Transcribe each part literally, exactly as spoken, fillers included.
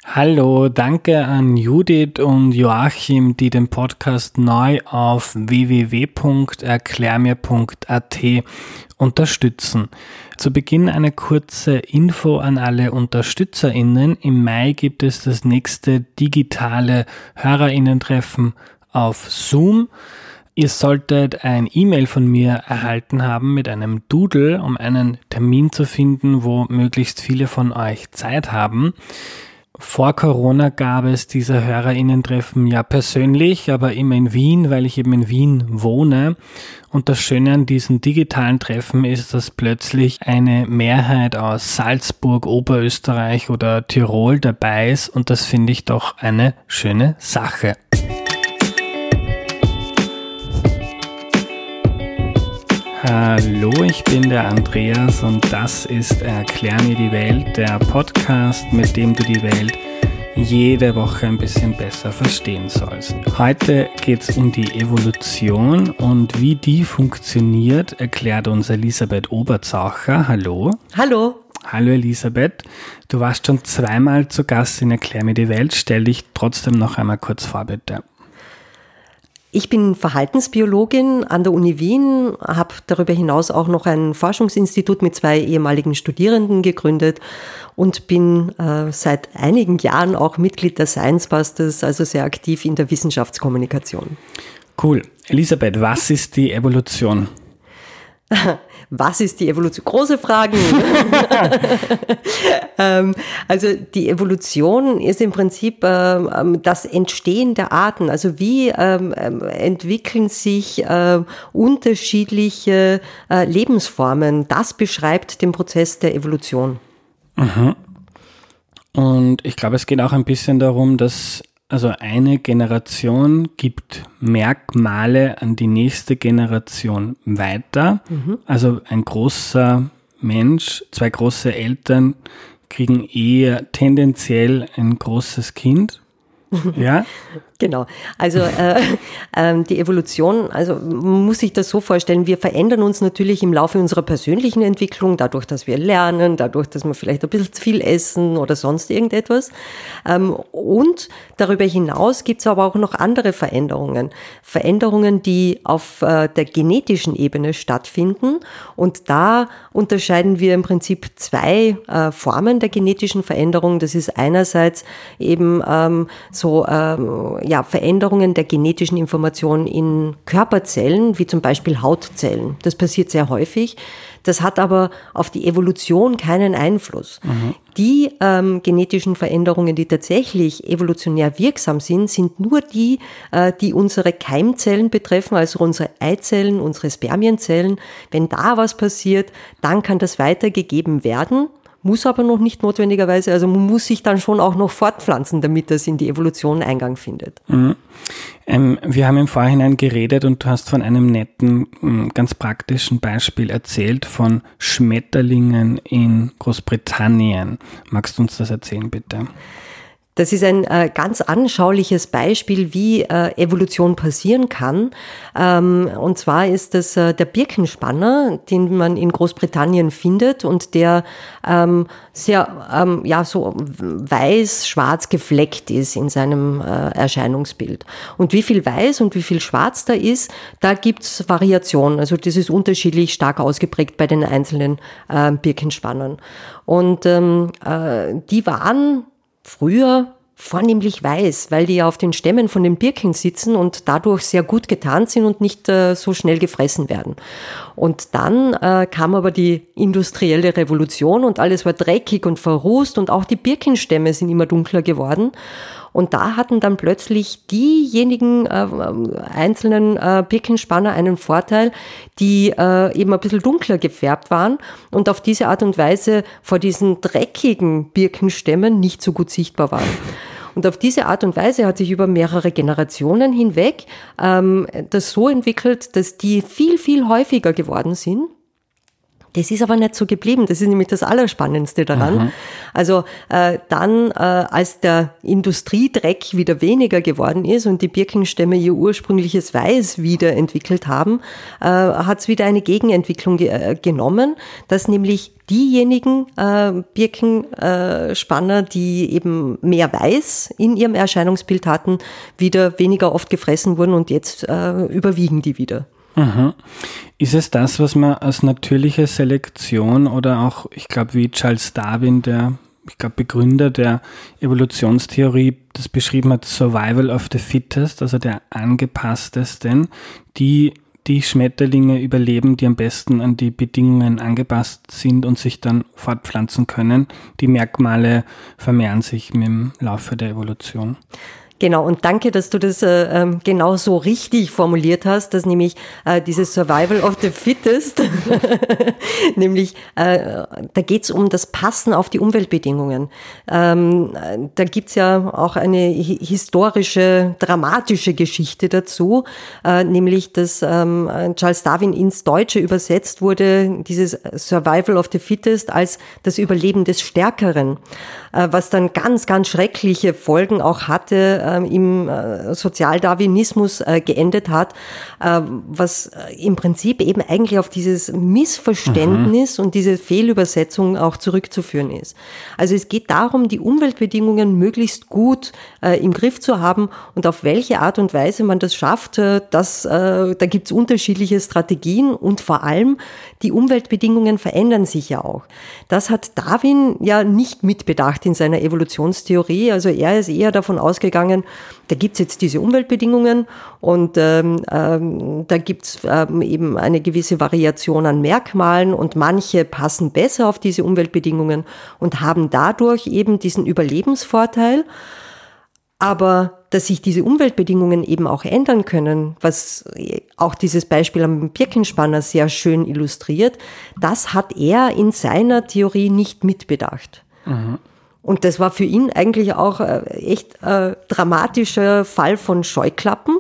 Hallo, danke an Judith und Joachim, die den Podcast neu auf w w w punkt erklärmir punkt a t unterstützen. Zu Beginn eine kurze Info an alle UnterstützerInnen. Im Mai gibt es das nächste digitale HörerInnen-Treffen auf Zoom. Ihr solltet ein E-Mail von mir erhalten haben mit einem Doodle, um einen Termin zu finden, wo möglichst viele von euch Zeit haben. Vor Corona gab es diese HörerInnen-Treffen ja persönlich, aber immer in Wien, weil ich eben in Wien wohne. Und das Schöne an diesen digitalen Treffen ist, dass plötzlich eine Mehrheit aus Salzburg, Oberösterreich oder Tirol dabei ist. Und das finde ich doch eine schöne Sache. Hallo, ich bin der Andreas und das ist Erklär mir die Welt, der Podcast, mit dem du die Welt jede Woche ein bisschen besser verstehen sollst. Heute geht es um die Evolution und wie die funktioniert, erklärt uns Elisabeth Oberzaucher. Hallo. Hallo. Hallo Elisabeth, du warst schon zweimal zu Gast in Erklär mir die Welt. Stell dich trotzdem noch einmal kurz vor, bitte. Ich bin Verhaltensbiologin an der Uni Wien, habe darüber hinaus auch noch ein Forschungsinstitut mit zwei ehemaligen Studierenden gegründet und bin äh, seit einigen Jahren auch Mitglied der Science Busters, also sehr aktiv in der Wissenschaftskommunikation. Cool. Elisabeth, was ist die Evolution? Was ist die Evolution? Große Fragen. ähm, also die Evolution ist im Prinzip ähm, das Entstehen der Arten. Also wie ähm, entwickeln sich äh, unterschiedliche äh, Lebensformen? Das beschreibt den Prozess der Evolution. Mhm. Und ich glaube, es geht auch ein bisschen darum, dass also eine Generation gibt Merkmale an die nächste Generation weiter. Mhm. Also ein großer Mensch, zwei große Eltern kriegen eher tendenziell ein großes Kind. Ja? Genau. Also äh, äh, die Evolution, also man muss sich das so vorstellen, wir verändern uns natürlich im Laufe unserer persönlichen Entwicklung, dadurch, dass wir lernen, dadurch, dass wir vielleicht ein bisschen zu viel essen oder sonst irgendetwas. Ähm, und darüber hinaus gibt es aber auch noch andere Veränderungen. Veränderungen, die auf äh, der genetischen Ebene stattfinden. Und da unterscheiden wir im Prinzip zwei äh, Formen der genetischen Veränderung. Das ist einerseits eben ähm, so ähm, ja, Veränderungen der genetischen Information in Körperzellen, wie zum Beispiel Hautzellen. Das passiert sehr häufig. Das hat aber auf die Evolution keinen Einfluss. Mhm. Die ähm, genetischen Veränderungen, die tatsächlich evolutionär wirksam sind, sind nur die, äh, die unsere Keimzellen betreffen, also unsere Eizellen, unsere Spermienzellen. Wenn da was passiert, dann kann das weitergegeben werden. Muss aber noch nicht notwendigerweise, also man muss sich dann schon auch noch fortpflanzen, damit das in die Evolution Eingang findet. Mhm. Ähm, wir haben im Vorhinein geredet und du hast von einem netten, ganz praktischen Beispiel erzählt von Schmetterlingen in Großbritannien. Magst du uns das erzählen, bitte? Das ist ein äh, ganz anschauliches Beispiel, wie äh, Evolution passieren kann. Ähm, und zwar ist das äh, der Birkenspanner, den man in Großbritannien findet und der ähm, sehr ähm, ja so weiß-schwarz gefleckt ist in seinem äh, Erscheinungsbild. Und wie viel weiß und wie viel schwarz da ist, da gibt's Variationen. Also das ist unterschiedlich stark ausgeprägt bei den einzelnen äh, Birkenspannern. Und ähm, äh, die waren früher vornehmlich weiß, weil die ja auf den Stämmen von den Birken sitzen und dadurch sehr gut getarnt sind und nicht äh, so schnell gefressen werden. Und dann äh, kam aber die industrielle Revolution und alles war dreckig und verrußt und auch die Birkenstämme sind immer dunkler geworden. Und da hatten dann plötzlich diejenigen äh, einzelnen äh, Birkenspanner einen Vorteil, die äh, eben ein bisschen dunkler gefärbt waren und auf diese Art und Weise vor diesen dreckigen Birkenstämmen nicht so gut sichtbar waren. Und auf diese Art und Weise hat sich über mehrere Generationen hinweg ähm, das so entwickelt, dass die viel, viel häufiger geworden sind. Das ist aber nicht so geblieben. Das ist nämlich das Allerspannendste daran. Mhm. Also äh, dann, äh, als der Industriedreck wieder weniger geworden ist und die Birkenstämme ihr ursprüngliches Weiß wiederentwickelt haben, äh, hat es wieder eine Gegenentwicklung ge- äh, genommen, dass nämlich diejenigen äh, Birkenspanner, die eben mehr Weiß in ihrem Erscheinungsbild hatten, wieder weniger oft gefressen wurden und jetzt äh, überwiegen die wieder. Mhm. Ist es das, was man als natürliche Selektion oder auch, ich glaube, wie Charles Darwin, der, ich glaube, Begründer der Evolutionstheorie, das beschrieben hat, Survival of the Fittest, also der angepasstesten, die die Schmetterlinge überleben, die am besten an die Bedingungen angepasst sind und sich dann fortpflanzen können. Die Merkmale vermehren sich mit dem Laufe der Evolution. Genau, und danke, dass du das äh, genau so richtig formuliert hast, dass nämlich äh, dieses Survival of the Fittest, nämlich äh, da geht's um das Passen auf die Umweltbedingungen. Ähm, da gibt's ja auch eine historische, dramatische Geschichte dazu, äh, nämlich dass ähm, Charles Darwin ins Deutsche übersetzt wurde, dieses Survival of the Fittest als das Überleben des Stärkeren, äh, was dann ganz, ganz schreckliche Folgen auch hatte, im Sozialdarwinismus geendet hat, was im Prinzip eben eigentlich auf dieses Missverständnis mhm. und diese Fehlübersetzung auch zurückzuführen ist. Also es geht darum, die Umweltbedingungen möglichst gut im Griff zu haben und auf welche Art und Weise man das schafft, das, da gibt es unterschiedliche Strategien und vor allem die Umweltbedingungen verändern sich ja auch. Das hat Darwin ja nicht mitbedacht in seiner Evolutionstheorie, also er ist eher davon ausgegangen, da gibt's jetzt diese Umweltbedingungen und ähm, ähm, da gibt's ähm, eben eine gewisse Variation an Merkmalen und manche passen besser auf diese Umweltbedingungen und haben dadurch eben diesen Überlebensvorteil. Aber dass sich diese Umweltbedingungen eben auch ändern können, was auch dieses Beispiel am Birkenspanner sehr schön illustriert, das hat er in seiner Theorie nicht mitbedacht. Mhm. Und das war für ihn eigentlich auch echt ein dramatischer Fall von Scheuklappen.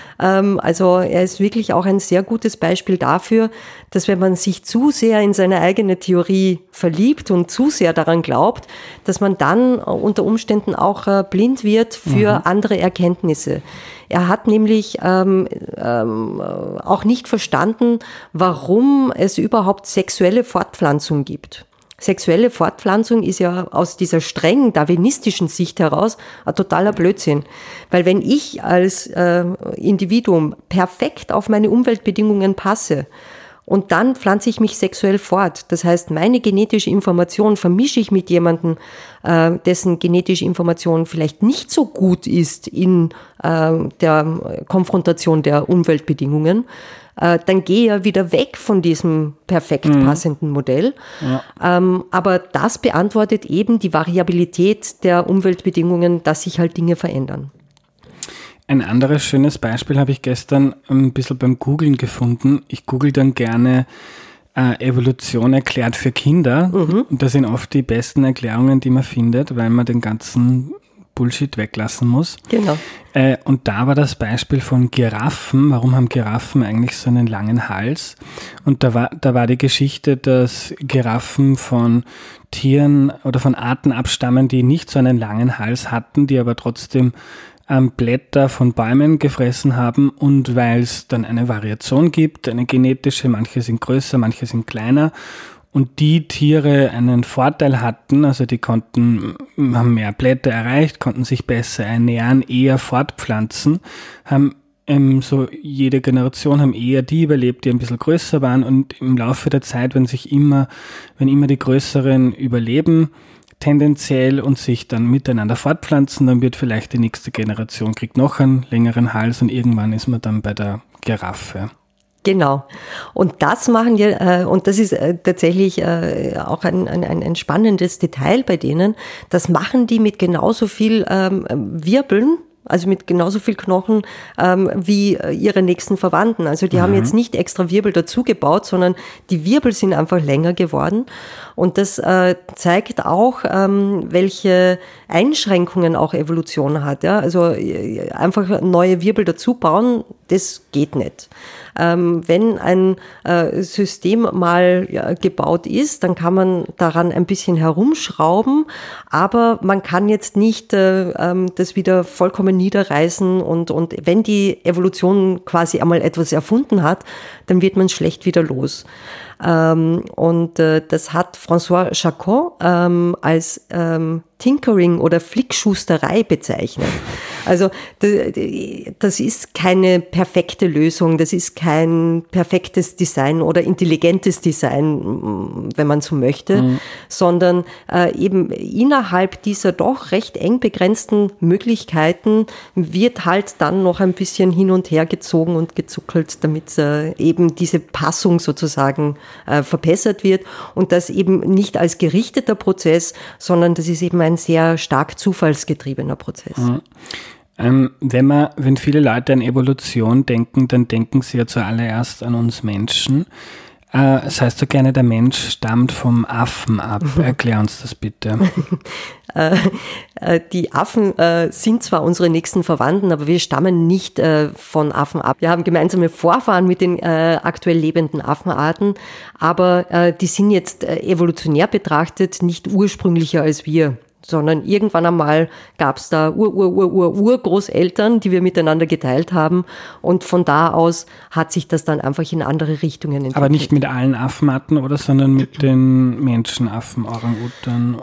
Also er ist wirklich auch ein sehr gutes Beispiel dafür, dass wenn man sich zu sehr in seine eigene Theorie verliebt und zu sehr daran glaubt, dass man dann unter Umständen auch blind wird für mhm. andere Erkenntnisse. Er hat nämlich ähm, ähm, auch nicht verstanden, warum es überhaupt sexuelle Fortpflanzung gibt. Sexuelle Fortpflanzung ist ja aus dieser streng darwinistischen Sicht heraus ein totaler Blödsinn. Weil wenn ich als äh, Individuum perfekt auf meine Umweltbedingungen passe und dann pflanze ich mich sexuell fort, das heißt, meine genetische Information vermische ich mit jemandem, äh, dessen genetische Information vielleicht nicht so gut ist in äh, der Konfrontation der Umweltbedingungen, dann gehe ja wieder weg von diesem perfekt passenden Modell. Ja. Ähm, aber das beantwortet eben die Variabilität der Umweltbedingungen, dass sich halt Dinge verändern. Ein anderes schönes Beispiel habe ich gestern ein bisschen beim Googlen gefunden. Ich google dann gerne äh, Evolution erklärt für Kinder. Mhm. Und das sind oft die besten Erklärungen, die man findet, weil man den ganzen Bullshit weglassen muss. Genau. Äh, und da war das Beispiel von Giraffen. Warum haben Giraffen eigentlich so einen langen Hals? Und da war, da war die Geschichte, dass Giraffen von Tieren oder von Arten abstammen, die nicht so einen langen Hals hatten, die aber trotzdem ähm, Blätter von Bäumen gefressen haben. Und weil es dann eine Variation gibt, eine genetische, manche sind größer, manche sind kleiner, und die Tiere einen Vorteil hatten, also die konnten, haben mehr Blätter erreicht, konnten sich besser ernähren, eher fortpflanzen, haben ähm, so jede Generation haben eher die überlebt, die ein bisschen größer waren, und im Laufe der Zeit, wenn sich immer, wenn immer die Größeren überleben, tendenziell, und sich dann miteinander fortpflanzen, dann wird vielleicht die nächste Generation, kriegt noch einen längeren Hals und irgendwann ist man dann bei der Giraffe. Genau. Und das machen wir, äh, und das ist äh, tatsächlich äh, auch ein, ein, ein spannendes Detail bei denen, das machen die mit genauso viel ähm, Wirbeln, also mit genauso viel Knochen ähm, wie äh, ihre nächsten Verwandten. Also die mhm. haben jetzt nicht extra Wirbel dazu gebaut, sondern die Wirbel sind einfach länger geworden. Und das äh, zeigt auch, ähm, welche Einschränkungen auch Evolution hat. Ja? Also einfach neue Wirbel dazu bauen, das geht nicht. Ähm, wenn ein äh, System mal ja, gebaut ist, dann kann man daran ein bisschen herumschrauben, aber man kann jetzt nicht äh, ähm, das wieder vollkommen niederreißen und, und wenn die Evolution quasi einmal etwas erfunden hat, dann wird man schlecht wieder los. Ähm, und äh, das hat François Charcot ähm, als ähm, Tinkering oder Flickschusterei bezeichnet. Also das ist keine perfekte Lösung, das ist kein perfektes Design oder intelligentes Design, wenn man so möchte, mhm. sondern äh, eben innerhalb dieser doch recht eng begrenzten Möglichkeiten wird halt dann noch ein bisschen hin und her gezogen und gezuckelt, damit äh, eben diese Passung sozusagen äh, verbessert wird und das eben nicht als gerichteter Prozess, sondern das ist eben ein sehr stark zufallsgetriebener Prozess. Mhm. Ähm, wenn man, wenn viele Leute an Evolution denken, dann denken sie ja zuallererst an uns Menschen. Äh, das heißt so gerne, der Mensch stammt vom Affen ab. Erklär uns das bitte. äh, äh, die Affen äh, sind zwar unsere nächsten Verwandten, aber wir stammen nicht äh, von Affen ab. Wir haben gemeinsame Vorfahren mit den äh, aktuell lebenden Affenarten, aber äh, die sind jetzt äh, evolutionär betrachtet nicht ursprünglicher als wir. Sondern irgendwann einmal gab es da Ur-Ur-Ur-Ur-Urgroßeltern, die wir miteinander geteilt haben und von da aus hat sich das dann einfach in andere Richtungen entwickelt. Aber nicht mit allen Affenarten, oder, sondern mit den Menschenaffen, Orang-Utan?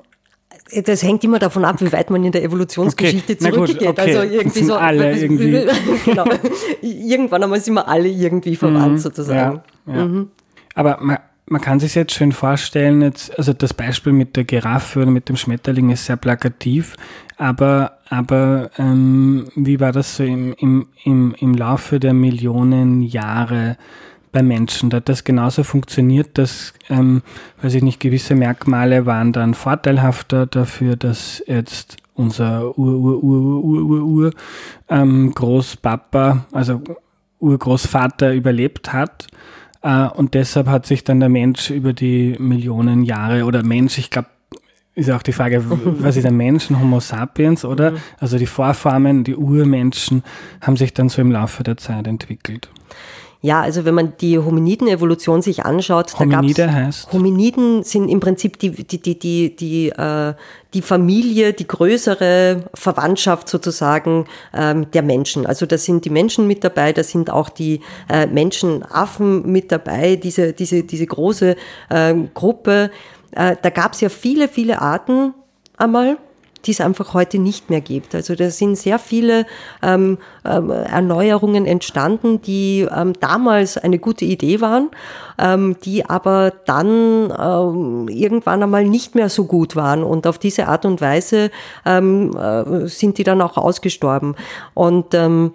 Das hängt immer davon ab, wie weit man in der Evolutionsgeschichte okay. zurückgeht. Okay. Also irgendwie sind so alle irgendwie. Genau. Irgendwann einmal sind wir alle irgendwie verwandt, mhm. sozusagen. Ja, ja. Mhm. Aber man Man kann sich jetzt schön vorstellen, jetzt, also das Beispiel mit der Giraffe oder mit dem Schmetterling ist sehr plakativ, aber, aber ähm, wie war das so im, im, im, im Laufe der Millionen Jahre bei Menschen? Da hat das genauso funktioniert, dass, ähm, weiß ich nicht, gewisse Merkmale waren dann vorteilhafter dafür, dass jetzt unser Ur-Ur-Ur-Ur-Ur-Ur ähm, Großpapa, also Urgroßvater überlebt hat. Uh, und deshalb hat sich dann der Mensch über die Millionen Jahre, oder Mensch, ich glaube, ist auch die Frage, was ist ein Mensch, ein Homo sapiens, oder? Mhm. Also die Vorformen, die Urmenschen haben sich dann so im Laufe der Zeit entwickelt. Ja, also wenn man die Hominiden-Evolution sich anschaut, Hominide da gab's, heißt? Hominiden sind im Prinzip die, die, die, die, die, äh, die Familie, die größere Verwandtschaft sozusagen ähm, der Menschen. Also da sind die Menschen mit dabei, da sind auch die äh, Menschenaffen mit dabei, diese, diese, diese große äh, Gruppe. Äh, da gab's ja viele, viele Arten einmal, die es einfach heute nicht mehr gibt. Also da sind sehr viele ähm, ähm, Erneuerungen entstanden, die ähm, damals eine gute Idee waren, ähm, die aber dann ähm, irgendwann einmal nicht mehr so gut waren. Und auf diese Art und Weise ähm, äh, sind die dann auch ausgestorben. Und ähm,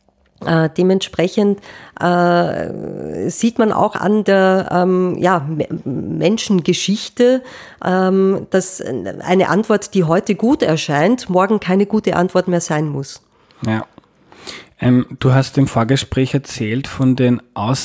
Äh, dementsprechend äh, sieht man auch an der ähm, ja, Menschengeschichte, ähm, dass eine Antwort, die heute gut erscheint, morgen keine gute Antwort mehr sein muss. Ja. Ähm, du hast im Vorgespräch erzählt von den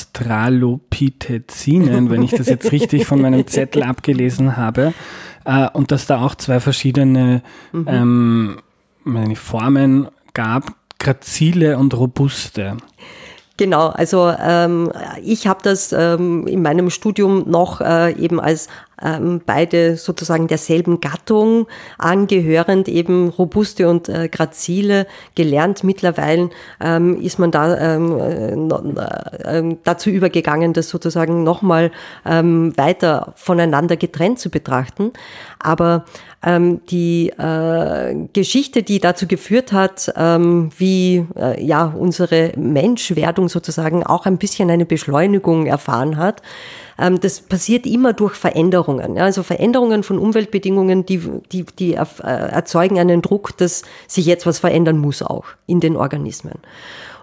Australopithecinen, wenn ich das jetzt richtig von meinem Zettel abgelesen habe, äh, und dass da auch zwei verschiedene mhm. ähm, meine Formen gab, grazile und robuste. Genau, also ähm, ich habe das ähm, in meinem Studium noch äh, eben als ähm, beide sozusagen derselben Gattung angehörend, eben robuste und äh, grazile gelernt. Mittlerweile ähm, ist man da ähm, äh, dazu übergegangen, das sozusagen nochmal ähm, weiter voneinander getrennt zu betrachten. Aber ähm, die äh, Geschichte, die dazu geführt hat, ähm, wie äh, ja unsere Menschwerdung sozusagen auch ein bisschen eine Beschleunigung erfahren hat, ähm, das passiert immer durch Veränderungen. Ja? Also Veränderungen von Umweltbedingungen, die, die, die äh, erzeugen einen Druck, dass sich jetzt was verändern muss auch in den Organismen.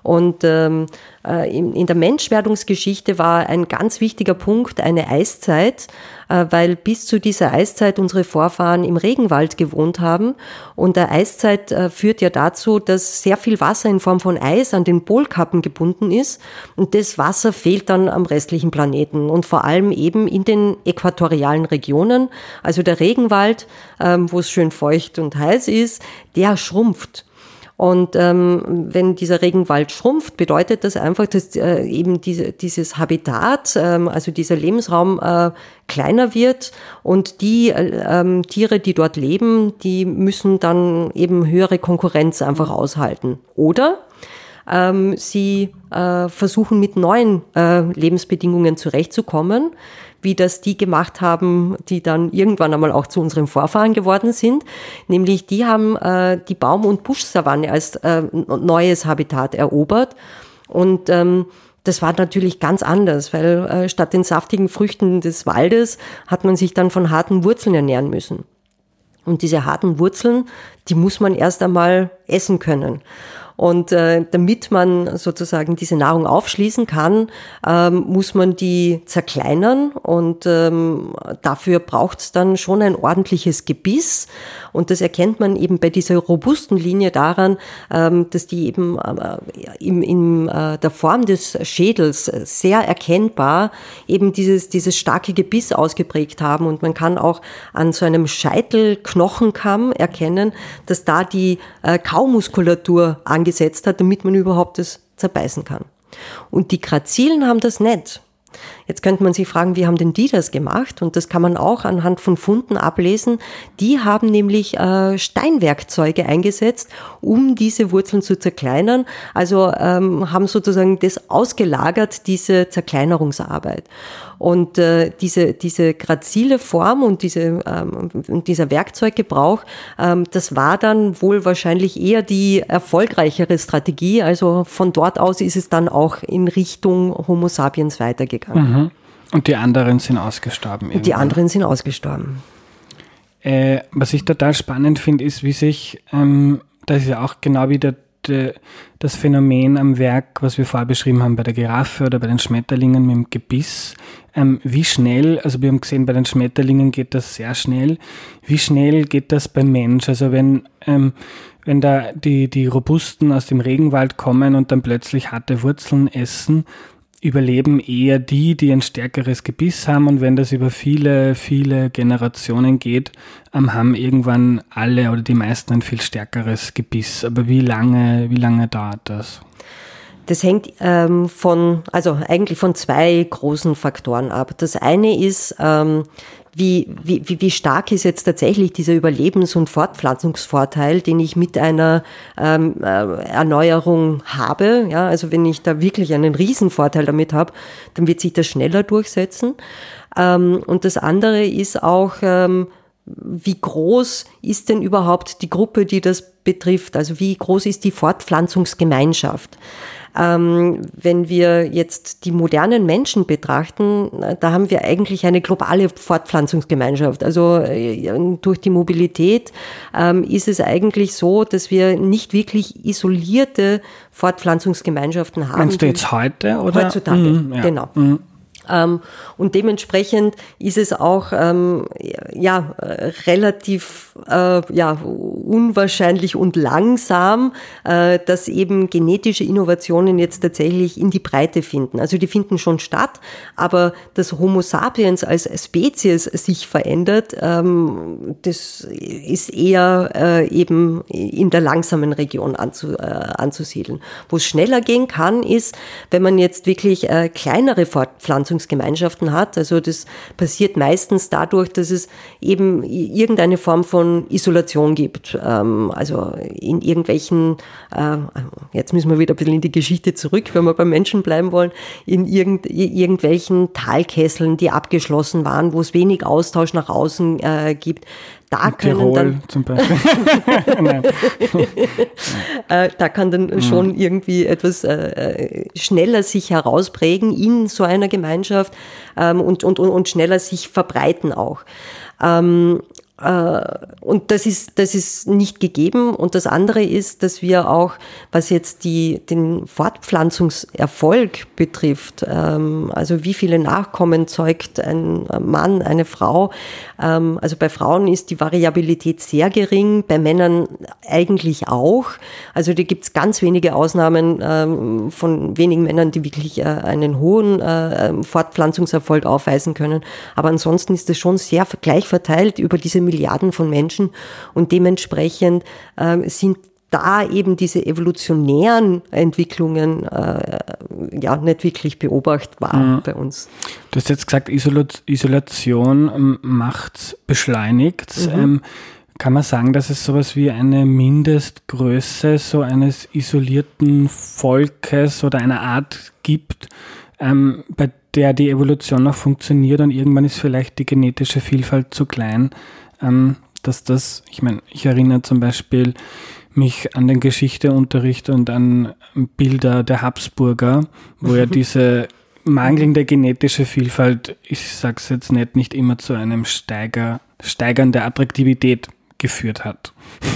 Und ähm, in, in der Menschwerdungsgeschichte war ein ganz wichtiger Punkt eine Eiszeit, äh, weil bis zu dieser Eiszeit unsere Vorfahren im Regenwald gewohnt haben. Und der Eiszeit äh, führt ja dazu, dass sehr viel Wasser in Form von Eis an den Polkappen gebunden ist. Und das Wasser fehlt dann am restlichen Planeten und vor allem eben in den äquatorialen Regionen. Also der Regenwald, ähm, wo es schön feucht und heiß ist, der schrumpft. Und ähm, wenn dieser Regenwald schrumpft, bedeutet das einfach, dass äh, eben diese, dieses Habitat, ähm, also dieser Lebensraum äh, kleiner wird und die ähm, Tiere, die dort leben, die müssen dann eben höhere Konkurrenz einfach aushalten. Oder ähm, sie äh, versuchen mit neuen äh, Lebensbedingungen zurechtzukommen, wie das die gemacht haben, die dann irgendwann einmal auch zu unseren Vorfahren geworden sind. Nämlich die haben äh, die Baum- und Buschsavanne als äh, neues Habitat erobert. Und ähm, das war natürlich ganz anders, weil äh, statt den saftigen Früchten des Waldes hat man sich dann von harten Wurzeln ernähren müssen. Und diese harten Wurzeln, die muss man erst einmal essen können. Und äh, damit man sozusagen diese Nahrung aufschließen kann, ähm, muss man die zerkleinern und ähm, dafür braucht es dann schon ein ordentliches Gebiss. Und das erkennt man eben bei dieser robusten Linie daran, ähm, dass die eben äh, in, in äh, der Form des Schädels sehr erkennbar eben dieses, dieses starke Gebiss ausgeprägt haben. Und man kann auch an so einem Scheitelknochenkamm erkennen, dass da die äh, Kaumuskulatur angesetzt gesetzt hat, damit man überhaupt das zerbeißen kann. Und die Grazilen haben das nicht. Jetzt könnte man sich fragen, wie haben denn die das gemacht? Und das kann man auch anhand von Funden ablesen. Die haben nämlich äh, Steinwerkzeuge eingesetzt, um diese Wurzeln zu zerkleinern. Also ähm, haben sozusagen das ausgelagert, diese Zerkleinerungsarbeit. Und äh, diese diese grazile Form und diese ähm, dieser Werkzeuggebrauch, ähm, das war dann wohl wahrscheinlich eher die erfolgreichere Strategie. Also von dort aus ist es dann auch in Richtung Homo sapiens weitergegangen. Mhm. Und die anderen sind ausgestorben. Und die anderen sind ausgestorben. Äh, was ich total spannend finde, ist, wie sich, ähm, das ist ja auch genau wieder de, das Phänomen am Werk, was wir vorher beschrieben haben bei der Giraffe oder bei den Schmetterlingen mit dem Gebiss, ähm, wie schnell, also wir haben gesehen, bei den Schmetterlingen geht das sehr schnell, wie schnell geht das beim Mensch? Also wenn, ähm, wenn da die, die Robusten aus dem Regenwald kommen und dann plötzlich harte Wurzeln essen, überleben eher die, die ein stärkeres Gebiss haben, und wenn das über viele, viele Generationen geht, ähm, haben irgendwann alle oder die meisten ein viel stärkeres Gebiss. Aber wie lange, wie lange dauert das? Das hängt ähm, von, also eigentlich von zwei großen Faktoren ab. Das eine ist, ähm, Wie, wie, wie stark ist jetzt tatsächlich dieser Überlebens- und Fortpflanzungsvorteil, den ich mit einer ähm, äh, Erneuerung habe. Ja, also wenn ich da wirklich einen Riesenvorteil damit habe, dann wird sich das schneller durchsetzen. Ähm, und das andere ist auch, ähm, wie groß ist denn überhaupt die Gruppe, die das betrifft? Also wie groß ist die Fortpflanzungsgemeinschaft? Ähm, wenn wir jetzt die modernen Menschen betrachten, da haben wir eigentlich eine globale Fortpflanzungsgemeinschaft. Also äh, durch die Mobilität ähm, ist es eigentlich so, dass wir nicht wirklich isolierte Fortpflanzungsgemeinschaften haben. Meinst du jetzt heute? Oder? Heutzutage, mhm, ja. Genau. Mhm. Ähm, und dementsprechend ist es auch ähm, ja relativ äh, ja unwahrscheinlich und langsam, äh, dass eben genetische Innovationen jetzt tatsächlich in die Breite finden. Also die finden schon statt, aber dass Homo sapiens als Spezies sich verändert, ähm, das ist eher äh, eben in der langsamen Region anzu, äh, anzusiedeln. Wo es schneller gehen kann, ist, wenn man jetzt wirklich äh, kleinere Fortpflanzungen Gemeinschaften hat. Also das passiert meistens dadurch, dass es eben irgendeine Form von Isolation gibt. Also in irgendwelchen, jetzt müssen wir wieder ein bisschen in die Geschichte zurück, wenn wir beim Menschen bleiben wollen, in irgend, irgendwelchen Talkesseln, die abgeschlossen waren, wo es wenig Austausch nach außen gibt. Da können Tirol dann, zum Beispiel. da kann dann mhm. schon irgendwie etwas äh, schneller sich herausprägen in so einer Gemeinschaft ähm, und, und, und schneller sich verbreiten auch. Ähm, Und das ist, das ist nicht gegeben. Und das andere ist, dass wir auch, was jetzt die, den Fortpflanzungserfolg betrifft, ähm, also wie viele Nachkommen zeugt ein Mann, eine Frau, ähm, also bei Frauen ist die Variabilität sehr gering, bei Männern eigentlich auch. Also da gibt's ganz wenige Ausnahmen ähm, von wenigen Männern, die wirklich äh, einen hohen äh, Fortpflanzungserfolg aufweisen können. Aber ansonsten ist es schon sehr gleich verteilt über diese Milliarden von Menschen und dementsprechend äh, sind da eben diese evolutionären Entwicklungen äh, ja nicht wirklich beobachtbar mhm. bei uns. Du hast jetzt gesagt, Isola- Isolation ähm, macht's beschleunigt. Mhm. Ähm, kann man sagen, dass es sowas wie eine Mindestgröße so eines isolierten Volkes oder einer Art gibt, ähm, bei der die Evolution noch funktioniert und irgendwann ist vielleicht die genetische Vielfalt zu klein, ähm, dass das, ich meine, ich erinnere zum Beispiel mich an den Geschichteunterricht und an Bilder der Habsburger, wo ja diese mangelnde genetische Vielfalt, ich sag's jetzt nicht, nicht immer zu einem Steiger, Steigern der Attraktivität geführt hat.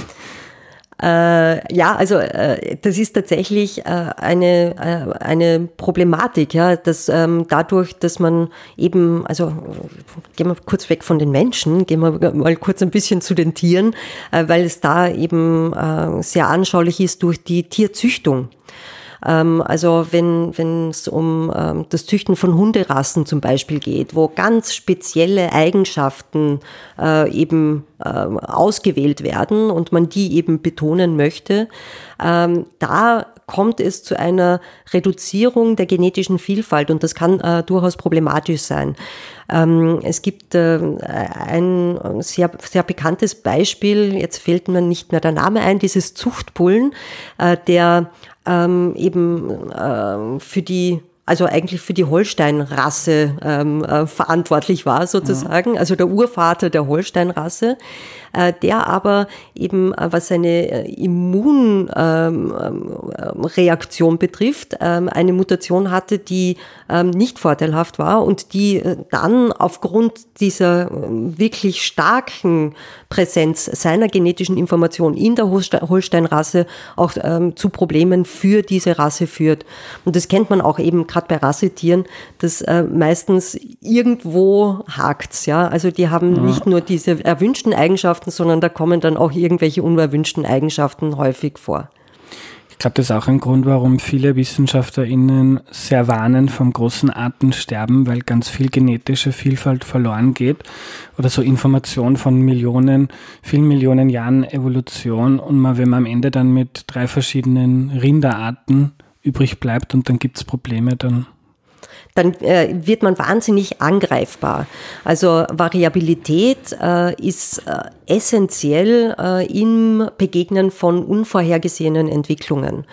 Äh, ja, also äh, das ist tatsächlich äh, eine äh, eine Problematik, ja, dass ähm, dadurch, dass man eben, also gehen wir kurz weg von den Menschen, gehen wir mal kurz ein bisschen zu den Tieren, äh, weil es da eben äh, sehr anschaulich ist durch die Tierzüchtung. Also wenn wenn es um ähm, das Züchten von Hunderassen zum Beispiel geht, wo ganz spezielle Eigenschaften äh, eben äh, ausgewählt werden und man die eben betonen möchte, ähm, da kommt es zu einer Reduzierung der genetischen Vielfalt und das kann äh, durchaus problematisch sein. Ähm, es gibt äh, ein sehr, sehr bekanntes Beispiel, jetzt fällt mir nicht mehr der Name ein, dieses Zuchtbullen, äh, der ähm, eben äh, für die also eigentlich für die Holstein-Rasse ähm, äh, verantwortlich war sozusagen, also der Urvater der Holstein-Rasse, äh, der aber eben, äh, was seine Immunreaktion ähm, betrifft, ähm, eine Mutation hatte, die ähm, nicht vorteilhaft war und die äh, dann aufgrund dieser äh, wirklich starken Präsenz seiner genetischen Information in der Holstein-Rasse auch ähm, zu Problemen für diese Rasse führt. Und das kennt man auch eben gerade bei Rassetieren, dass äh, meistens irgendwo hakt's, ja. Also die haben ja. nicht nur diese erwünschten Eigenschaften, sondern da kommen dann auch irgendwelche unerwünschten Eigenschaften häufig vor. Ich glaube, das ist auch ein Grund, warum viele WissenschaftlerInnen sehr warnen vom großen Artensterben, weil ganz viel genetische Vielfalt verloren geht oder so Information von Millionen, vielen Millionen Jahren Evolution und man, wenn man am Ende dann mit drei verschiedenen Rinderarten übrig bleibt und dann gibt's Probleme, dann dann äh, wird man wahnsinnig angreifbar. Also Variabilität äh, ist äh, essentiell äh, im Begegnen von unvorhergesehenen Entwicklungen.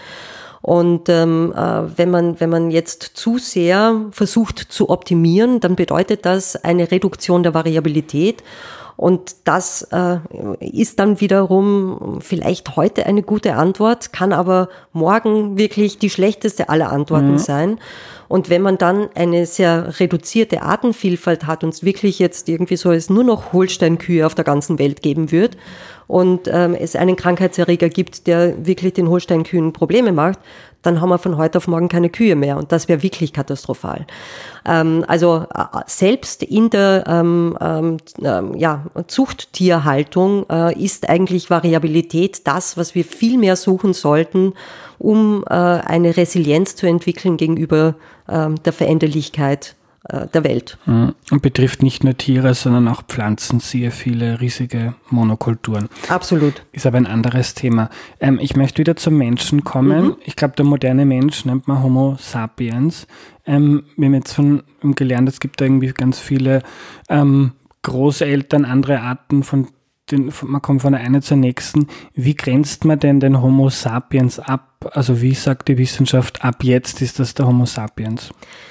Und ähm, äh, wenn man wenn man jetzt zu sehr versucht zu optimieren, dann bedeutet das eine Reduktion der Variabilität. Und das äh, ist dann wiederum vielleicht heute eine gute Antwort, kann aber morgen wirklich die schlechteste aller Antworten mhm. sein. Und wenn man dann eine sehr reduzierte Artenvielfalt hat und es wirklich jetzt irgendwie so es nur noch Holsteinkühe auf der ganzen Welt geben wird und ähm, es einen Krankheitserreger gibt, der wirklich den Holsteinkühen Probleme macht, dann haben wir von heute auf morgen keine Kühe mehr und das wäre wirklich katastrophal. Ähm, also äh, selbst in der ähm, ähm, ja, Zuchttierhaltung äh, ist eigentlich Variabilität das, was wir viel mehr suchen sollten, um äh, eine Resilienz zu entwickeln gegenüber äh, der Veränderlichkeit äh, der Welt. Und betrifft nicht nur Tiere, sondern auch Pflanzen, siehe viele riesige Monokulturen. Absolut. Ist aber ein anderes Thema. Ähm, ich möchte wieder zum Menschen kommen. Mhm. Ich glaube, der moderne Mensch nennt man Homo sapiens. Ähm, wir haben jetzt von gelernt, es gibt da irgendwie ganz viele ähm, Großeltern, andere Arten von Den, man kommt von der einen zur nächsten. Wie grenzt man denn den Homo sapiens ab? Also wie sagt die Wissenschaft, ab jetzt ist das der Homo sapiens?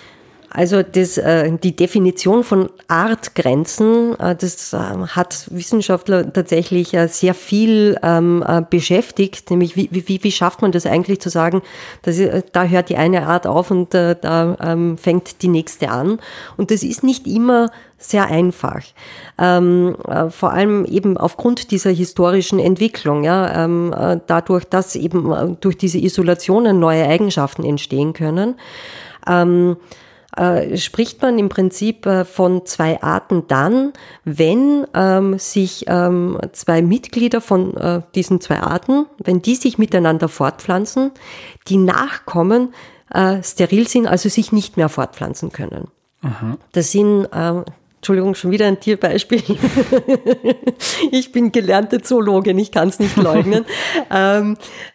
Also das, äh, die Definition von Artgrenzen, äh, das äh, hat Wissenschaftler tatsächlich äh, sehr viel ähm, äh, beschäftigt, nämlich wie, wie, wie schafft man das eigentlich zu sagen, dass, äh, da hört die eine Art auf und äh, da ähm, fängt die nächste an. Und das ist nicht immer sehr einfach. Ähm, äh, vor allem eben aufgrund dieser historischen Entwicklung, ja, ähm, äh, dadurch, dass eben äh, durch diese Isolationen neue Eigenschaften entstehen können. Ähm, Äh, spricht man im Prinzip äh, von zwei Arten dann, wenn ähm, sich ähm, zwei Mitglieder von äh, diesen zwei Arten, wenn die sich miteinander fortpflanzen, die Nachkommen äh, steril sind, also sich nicht mehr fortpflanzen können. Aha. Das sind, äh, Entschuldigung, schon wieder ein Tierbeispiel. Ich bin gelernte Zoologin, ich kann es nicht leugnen. ähm,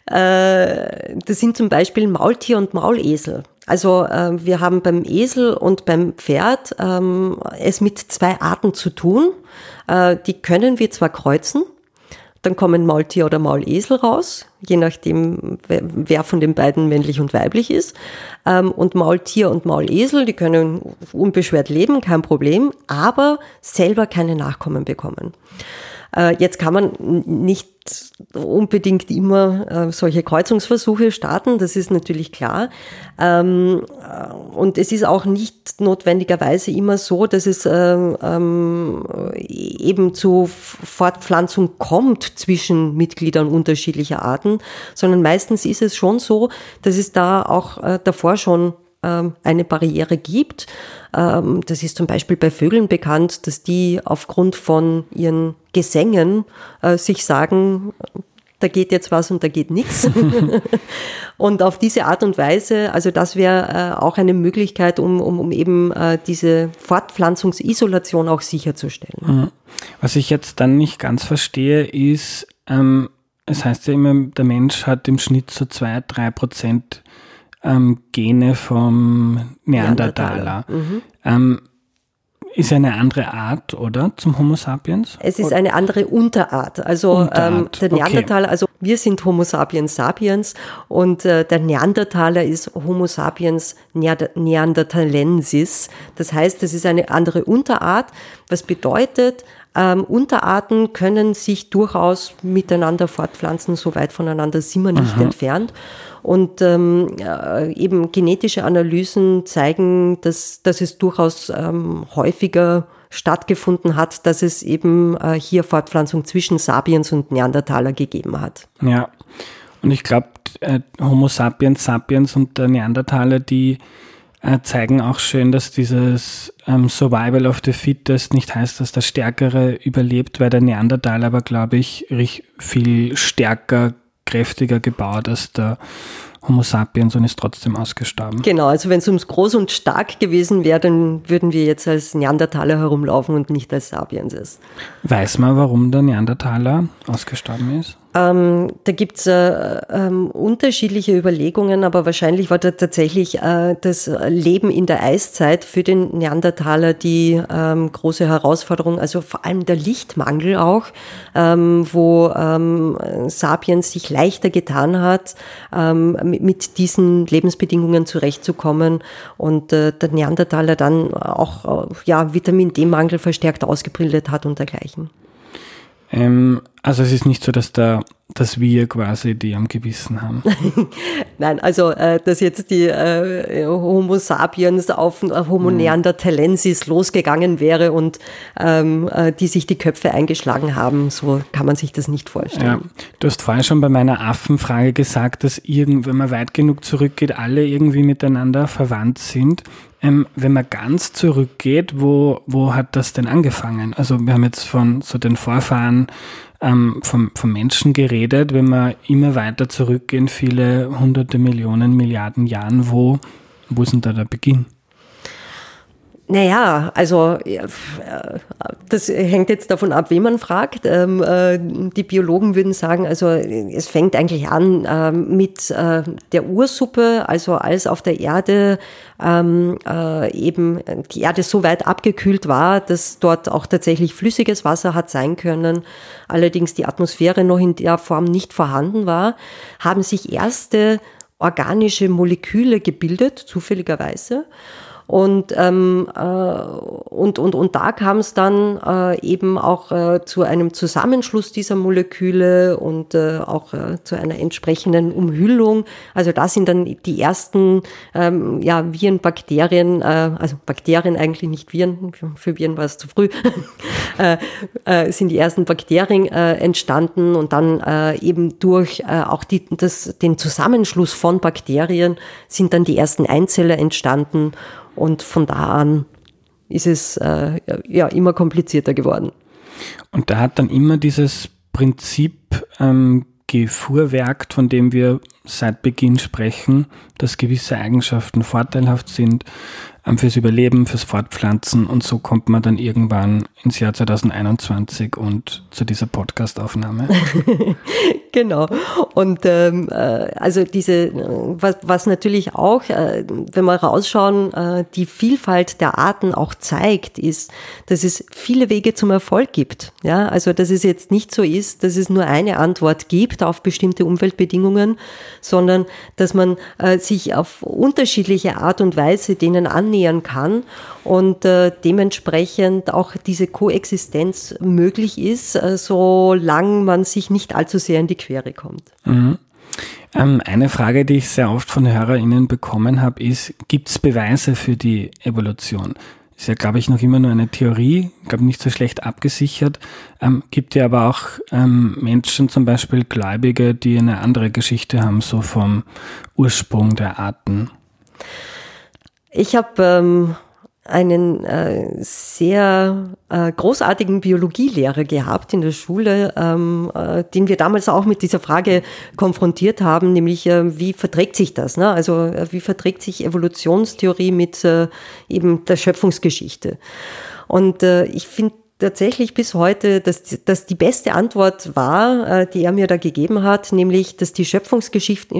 äh, das sind zum Beispiel Maultier und Maulesel. Also äh, wir haben beim Esel und beim Pferd ähm, es mit zwei Arten zu tun. Äh, die können wir zwar kreuzen, dann kommen Maultier oder Maulesel raus, je nachdem, wer von den beiden männlich und weiblich ist. Ähm, und Maultier und Maulesel, die können unbeschwert leben, kein Problem, aber selber keine Nachkommen bekommen. Äh, jetzt kann man nicht unbedingt immer äh, solche Kreuzungsversuche starten, das ist natürlich klar. Ähm, und es ist auch nicht notwendigerweise immer so, dass es ähm, ähm, eben zu Fortpflanzung kommt zwischen Mitgliedern unterschiedlicher Arten, sondern meistens ist es schon so, dass es da auch äh, davor schon ähm, eine Barriere gibt. Ähm, das ist zum Beispiel bei Vögeln bekannt, dass die aufgrund von ihren Gesängen äh, sich sagen, da geht jetzt was und da geht nichts. Und auf diese Art und Weise, also das wäre äh, auch eine Möglichkeit, um, um, um eben äh, diese Fortpflanzungsisolation auch sicherzustellen. Was ich jetzt dann nicht ganz verstehe, ist, ähm, es heißt ja immer, der Mensch hat im Schnitt so zwei, drei Prozent ähm, Gene vom Neandertaler. Neandertaler. Mhm. Ähm, Ist eine andere Art, oder, zum Homo sapiens? Es ist eine andere Unterart. Also Unterart. Ähm, der Neandertaler, okay. Also wir sind Homo sapiens sapiens und äh, der Neandertaler ist Homo sapiens neanderthalensis. Das heißt, es ist eine andere Unterart, was bedeutet, ähm, Unterarten können sich durchaus miteinander fortpflanzen, so weit voneinander sind wir nicht Aha. entfernt. Und ähm, eben genetische Analysen zeigen, dass, dass es durchaus ähm, häufiger stattgefunden hat, dass es eben äh, hier Fortpflanzung zwischen Sapiens und Neandertaler gegeben hat. Ja, und ich glaube, äh, Homo sapiens sapiens und der Neandertaler, die äh, zeigen auch schön, dass dieses ähm, Survival of the Fittest nicht heißt, dass der Stärkere überlebt, weil der Neandertaler aber, glaube ich, viel stärker kräftiger gebaut als der Homo sapiens und ist trotzdem ausgestorben. Genau, also wenn es ums groß und stark gewesen wäre, dann würden wir jetzt als Neandertaler herumlaufen und nicht als Sapienses. Weiß man, warum der Neandertaler ausgestorben ist? Ähm, da gibt's äh, ähm, unterschiedliche Überlegungen, aber wahrscheinlich war da tatsächlich äh, das Leben in der Eiszeit für den Neandertaler die ähm, große Herausforderung, also vor allem der Lichtmangel auch, ähm, wo ähm, Sapiens sich leichter getan hat, ähm, mit, mit diesen Lebensbedingungen zurechtzukommen und äh, der Neandertaler dann auch äh, ja, Vitamin-D-Mangel verstärkt ausgebildet hat und dergleichen. Ähm, also es ist nicht so, dass, da, dass wir quasi die am Gewissen haben. Nein, also äh, dass jetzt die äh, Homo sapiens auf äh, Homo mhm. neanderthalensis losgegangen wäre und ähm, äh, die sich die Köpfe eingeschlagen haben, so kann man sich das nicht vorstellen. Ja, du hast vorher schon bei meiner Affenfrage gesagt, dass irgend, wenn man weit genug zurückgeht, alle irgendwie miteinander verwandt sind. Ähm, wenn man ganz zurückgeht, wo, wo hat das denn angefangen? Also wir haben jetzt von so den Vorfahren ähm, vom, vom Menschen geredet. Wenn wir immer weiter zurückgehen, viele hunderte Millionen, Milliarden Jahren, wo, wo ist denn da der Beginn? Naja, also das hängt jetzt davon ab, wen man fragt. Die Biologen würden sagen, also es fängt eigentlich an mit der Ursuppe, also als auf der Erde eben die Erde so weit abgekühlt war, dass dort auch tatsächlich flüssiges Wasser hat sein können, allerdings die Atmosphäre noch in der Form nicht vorhanden war, haben sich erste organische Moleküle gebildet, zufälligerweise. Und, ähm, äh, und, und, und da kam es dann äh, eben auch äh, zu einem Zusammenschluss dieser Moleküle und äh, auch äh, zu einer entsprechenden Umhüllung. Also da sind dann die ersten ähm, ja, Viren, Bakterien, äh, also Bakterien eigentlich nicht Viren, für Viren war es zu früh, äh, äh, sind die ersten Bakterien äh, entstanden und dann äh, eben durch äh, auch die, das, den Zusammenschluss von Bakterien sind dann die ersten Einzeller entstanden. Und von da an ist es äh, ja immer komplizierter geworden. Und da hat dann immer dieses Prinzip ähm, gefuhrwerkt, von dem wir seit Beginn sprechen, dass gewisse Eigenschaften vorteilhaft sind ähm, fürs Überleben, fürs Fortpflanzen, und so kommt man dann irgendwann ins Jahr zwanzig einundzwanzig und zu dieser Podcast-Aufnahme. Genau. Und ähm, äh, also diese, was, was natürlich auch, äh, wenn wir rausschauen, äh, die Vielfalt der Arten auch zeigt, ist, dass es viele Wege zum Erfolg gibt. Ja, also dass es jetzt nicht so ist, dass es nur eine Antwort gibt auf bestimmte Umweltbedingungen, sondern dass man äh, sich auf unterschiedliche Art und Weise denen annähern kann und äh, dementsprechend auch diese Koexistenz möglich ist, äh, solange man sich nicht allzu sehr in die Quere kommt. Mhm. Ähm, eine Frage, die ich sehr oft von HörerInnen bekommen habe, ist, gibt es Beweise für die Evolution? Ist ja, glaube ich, noch immer nur eine Theorie, ich glaube nicht so schlecht abgesichert. Ähm, gibt ja aber auch ähm, Menschen, zum Beispiel Gläubige, die eine andere Geschichte haben, so vom Ursprung der Arten. Ich habe ähm, einen äh, sehr äh, großartigen Biologielehrer gehabt in der Schule, ähm, äh, den wir damals auch mit dieser Frage konfrontiert haben, nämlich äh, wie verträgt sich das? Ne? Also äh, wie verträgt sich Evolutionstheorie mit äh, eben der Schöpfungsgeschichte? Und äh, ich finde tatsächlich bis heute, dass, dass die beste Antwort war, äh, die er mir da gegeben hat, nämlich, dass die Schöpfungsgeschichte,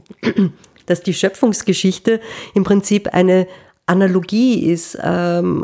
dass die Schöpfungsgeschichte im Prinzip eine Analogie ist, ähm,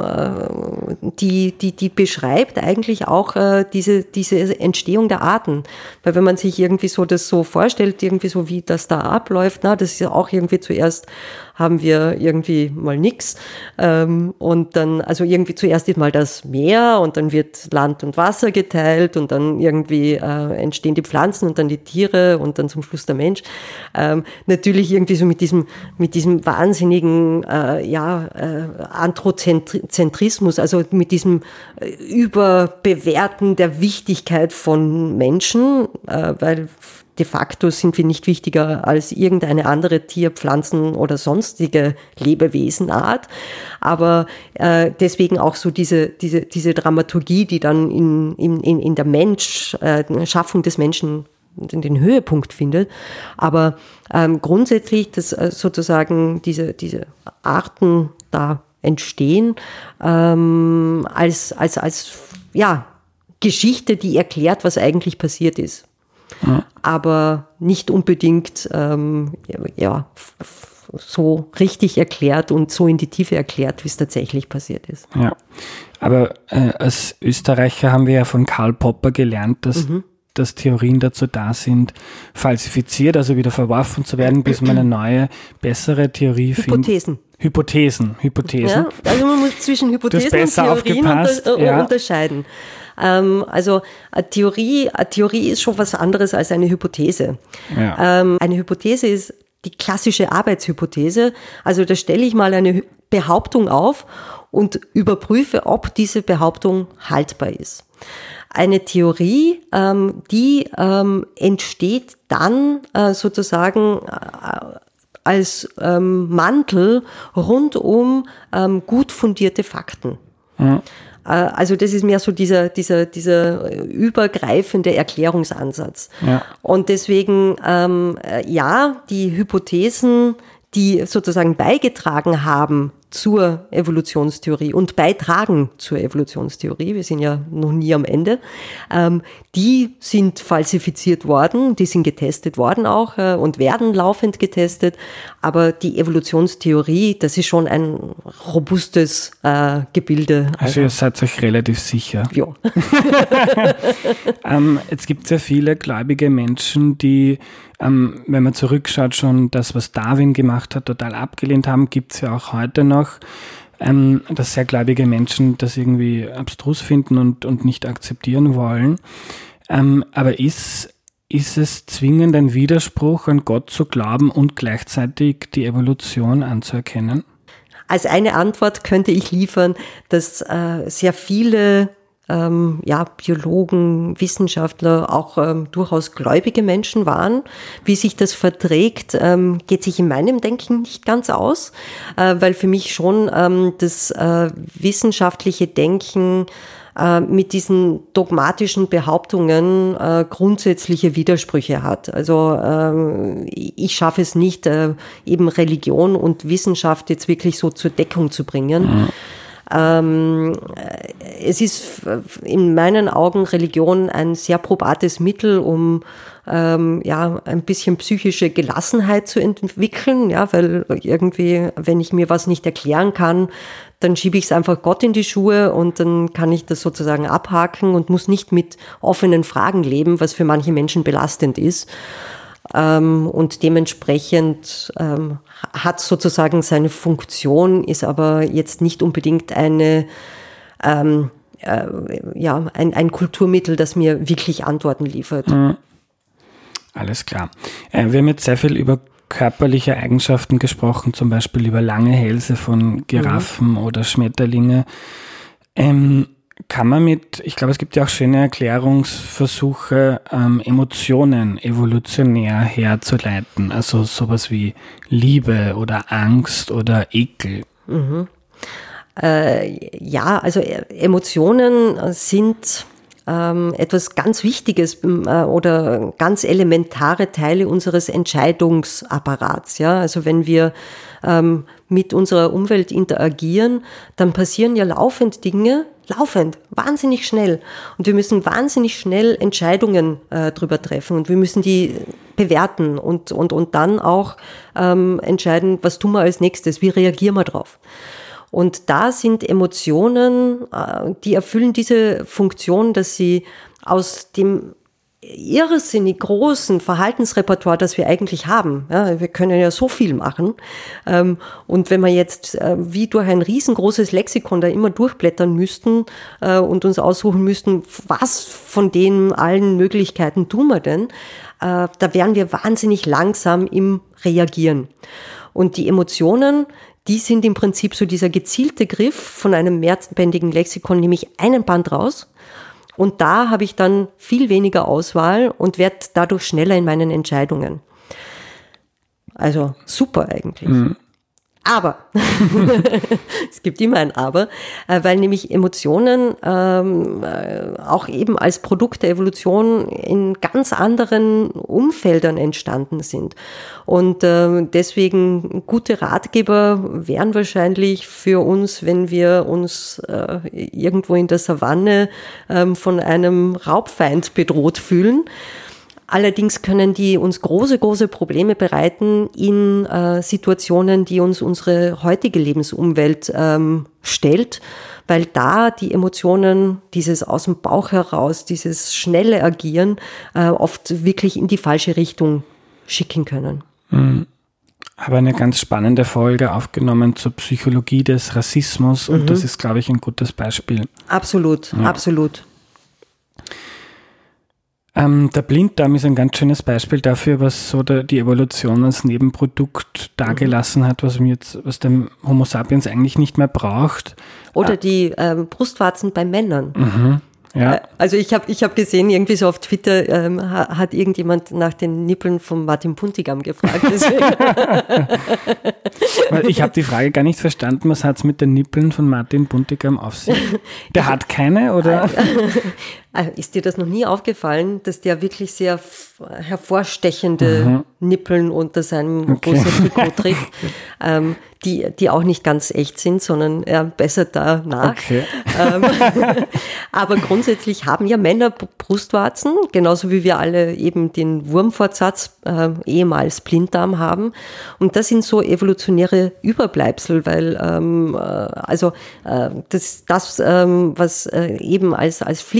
die, die, die beschreibt eigentlich auch äh, diese, diese Entstehung der Arten. Weil wenn man sich irgendwie so das so vorstellt, irgendwie so wie das da abläuft, na, das ist ja auch irgendwie zuerst haben wir irgendwie mal nix. Ähm, und dann, also irgendwie zuerst ist mal das Meer und dann wird Land und Wasser geteilt und dann irgendwie äh, entstehen die Pflanzen und dann die Tiere und dann zum Schluss der Mensch. Ähm, natürlich irgendwie so mit diesem, mit diesem wahnsinnigen, äh, ja, äh, Androzentrismus, also mit diesem äh, Überbewerten der Wichtigkeit von Menschen, äh, weil de facto sind wir nicht wichtiger als irgendeine andere Tier-, Pflanzen- oder sonstige Lebewesenart. Aber äh, deswegen auch so diese, diese, diese Dramaturgie, die dann in, in, in der Mensch, äh, Schaffung des Menschen den Höhepunkt findet. Aber ähm, grundsätzlich, dass äh, sozusagen diese, diese Arten da entstehen, ähm, als, als, als ja, Geschichte, die erklärt, was eigentlich passiert ist. Ja. Aber nicht unbedingt ähm, ja, so richtig erklärt und so in die Tiefe erklärt, wie es tatsächlich passiert ist. Ja, aber äh, als Österreicher haben wir ja von Karl Popper gelernt, dass, mhm. dass Theorien dazu da sind, falsifiziert, also wieder verworfen zu werden, bis man eine neue, bessere Theorie findet. Hypothesen. Hypothesen, Hypothesen. Ja, also man muss zwischen Hypothesen und Theorien unter, ja. unterscheiden. Ähm, also eine Theorie, eine Theorie ist schon was anderes als eine Hypothese. Ja. Ähm, eine Hypothese ist die klassische Arbeitshypothese. Also da stelle ich mal eine Behauptung auf und überprüfe, ob diese Behauptung haltbar ist. Eine Theorie, ähm, die ähm, entsteht dann äh, sozusagen äh, als ähm, Mantel rund um ähm, gut fundierte Fakten. Mhm. Also das ist mehr so dieser, dieser, dieser übergreifende Erklärungsansatz. Ja. Und deswegen, ähm, ja, die Hypothesen, die sozusagen beigetragen haben zur Evolutionstheorie und beitragen zur Evolutionstheorie, wir sind ja noch nie am Ende, ähm, die sind falsifiziert worden, die sind getestet worden auch äh, und werden laufend getestet, aber die Evolutionstheorie, das ist schon ein robustes äh, Gebilde. Also, also ihr seid euch relativ sicher. Ja. ähm, jetzt gibt es ja viele gläubige Menschen, die ähm, wenn man zurückschaut, schon das, was Darwin gemacht hat, total abgelehnt haben, gibt es ja auch heute noch, ähm, dass sehr gläubige Menschen das irgendwie abstrus finden und, und nicht akzeptieren wollen. Ähm, aber ist, ist es zwingend ein Widerspruch, an Gott zu glauben und gleichzeitig die Evolution anzuerkennen? Als eine Antwort könnte ich liefern, dass äh, sehr viele ähm, ja, Biologen, Wissenschaftler auch ähm, durchaus gläubige Menschen waren. Wie sich das verträgt, ähm, geht sich in meinem Denken nicht ganz aus, äh, weil für mich schon ähm, das äh, wissenschaftliche Denken mit diesen dogmatischen Behauptungen äh, grundsätzliche Widersprüche hat. Also äh, ich schaffe es nicht, äh, eben Religion und Wissenschaft jetzt wirklich so zur Deckung zu bringen. Mhm. Ähm, es ist in meinen Augen Religion ein sehr probates Mittel, um ähm, ja ein bisschen psychische Gelassenheit zu entwickeln, ja, weil irgendwie, wenn ich mir was nicht erklären kann, dann schiebe ich es einfach Gott in die Schuhe und dann kann ich das sozusagen abhaken und muss nicht mit offenen Fragen leben, was für manche Menschen belastend ist. Ähm, und dementsprechend ähm, hat sozusagen seine Funktion, ist aber jetzt nicht unbedingt eine, ähm, äh, ja, ein, ein Kulturmittel, das mir wirklich Antworten liefert. Mhm. Alles klar. Äh, wir haben jetzt sehr viel über körperliche Eigenschaften gesprochen, zum Beispiel über lange Hälse von Giraffen mhm. oder Schmetterlinge. Ähm, kann man mit, ich glaube, es gibt ja auch schöne Erklärungsversuche, ähm, Emotionen evolutionär herzuleiten, also sowas wie Liebe oder Angst oder Ekel. Mhm. Äh, ja, also Emotionen sind ähm, etwas ganz Wichtiges äh, oder ganz elementare Teile unseres Entscheidungsapparats. Ja, also wenn wir ähm, mit unserer Umwelt interagieren, dann passieren ja laufend Dinge, laufend, wahnsinnig schnell. Und wir müssen wahnsinnig schnell Entscheidungen äh, drüber treffen und wir müssen die bewerten und, und, und dann auch ähm, entscheiden, was tun wir als nächstes, wie reagieren wir drauf. Und da sind Emotionen, äh, die erfüllen diese Funktion, dass sie aus dem irrsinnig großen Verhaltensrepertoire, das wir eigentlich haben. Ja, wir können ja so viel machen. Ähm, und wenn wir jetzt äh, wie durch ein riesengroßes Lexikon da immer durchblättern müssten äh, und uns aussuchen müssten, was von den allen Möglichkeiten tun wir denn, äh, da wären wir wahnsinnig langsam im Reagieren. Und die Emotionen, die sind im Prinzip so dieser gezielte Griff von einem mehrbändigen Lexikon, nehme ich einen Band raus und da habe ich dann viel weniger Auswahl und werde dadurch schneller in meinen Entscheidungen. Also super eigentlich. Mhm. Aber, es gibt immer ein Aber, weil nämlich Emotionen ähm, auch eben als Produkt der Evolution in ganz anderen Umfeldern entstanden sind. Und äh, deswegen gute Ratgeber wären wahrscheinlich für uns, wenn wir uns äh, irgendwo in der Savanne äh, von einem Raubfeind bedroht fühlen. Allerdings können die uns große, große Probleme bereiten in äh, Situationen, die uns unsere heutige Lebensumwelt ähm, stellt, weil da die Emotionen, dieses aus dem Bauch heraus, dieses schnelle Agieren äh, oft wirklich in die falsche Richtung schicken können. Mhm. Habe eine ganz spannende Folge aufgenommen zur Psychologie des Rassismus und mhm. das ist, glaube ich, ein gutes Beispiel. Absolut, ja. absolut. Ähm, der Blinddarm ist ein ganz schönes Beispiel dafür, was so der, die Evolution als Nebenprodukt dargelassen mhm. hat, was, mir jetzt, was dem Homo sapiens eigentlich nicht mehr braucht. Oder die ähm, Brustwarzen bei Männern. Mhm. Ja. Also ich habe ich hab gesehen, irgendwie so auf Twitter ähm, hat irgendjemand nach den Nippeln von Martin Puntigam gefragt. Ich habe die Frage gar nicht verstanden, was hat es mit den Nippeln von Martin Puntigam auf sich? Der hat keine, oder? Ist dir das noch nie aufgefallen, dass der wirklich sehr hervorstechende mhm. Nippeln unter seinem okay. großen Trikot trägt, ähm, die, die auch nicht ganz echt sind, sondern er bessert da nach. Okay. Ähm, aber grundsätzlich haben ja Männer Brustwarzen, genauso wie wir alle eben den Wurmfortsatz, äh, ehemals Blinddarm haben. Und das sind so evolutionäre Überbleibsel, weil ähm, also äh, das, das ähm, was äh, eben als, als Flickschuster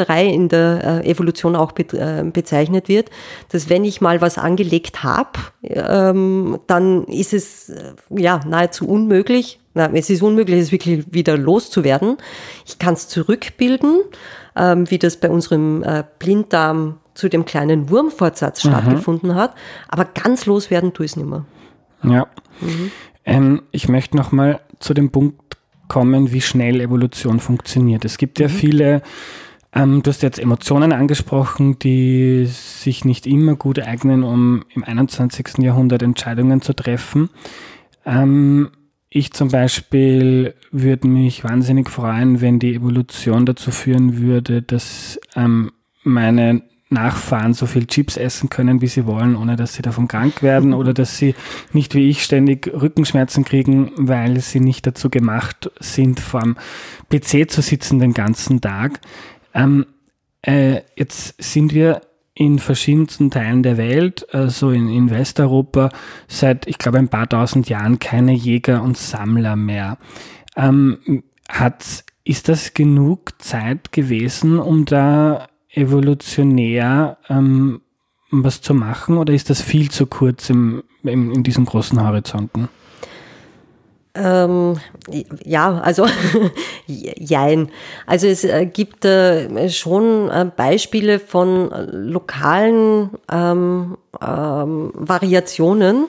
Züchterei in der äh, Evolution auch be äh, bezeichnet wird, dass wenn ich mal was angelegt habe, ähm, dann ist es äh, ja nahezu unmöglich, na, es ist unmöglich, es wirklich wieder loszuwerden. Ich kann es zurückbilden, ähm, wie das bei unserem äh, Blinddarm zu dem kleinen Wurmfortsatz mhm. stattgefunden hat, aber ganz loswerden tue ich es nicht mehr. Ja, mhm. ähm, ich möchte nochmal zu dem Punkt kommen, wie schnell Evolution funktioniert. Es gibt ja mhm. viele, ähm, du hast jetzt Emotionen angesprochen, die sich nicht immer gut eignen, um im einundzwanzigsten Jahrhundert Entscheidungen zu treffen. Ähm, ich zum Beispiel würde mich wahnsinnig freuen, wenn die Evolution dazu führen würde, dass ähm, meine Nachfahren so viel Chips essen können, wie sie wollen, ohne dass sie davon krank werden oder dass sie nicht wie ich ständig Rückenschmerzen kriegen, weil sie nicht dazu gemacht sind, vorm P C zu sitzen den ganzen Tag. Ähm, äh, jetzt sind wir in verschiedensten Teilen der Welt, also in, in Westeuropa, seit, ich glaube, ein paar tausend Jahren keine Jäger und Sammler mehr. Ähm, hat, ist das genug Zeit gewesen, um da evolutionär ähm, was zu machen, oder ist das viel zu kurz im, im, in diesen großen Horizonten? Ähm, ja, also jein. Also es äh, gibt äh, schon äh, Beispiele von lokalen ähm, ähm, Variationen.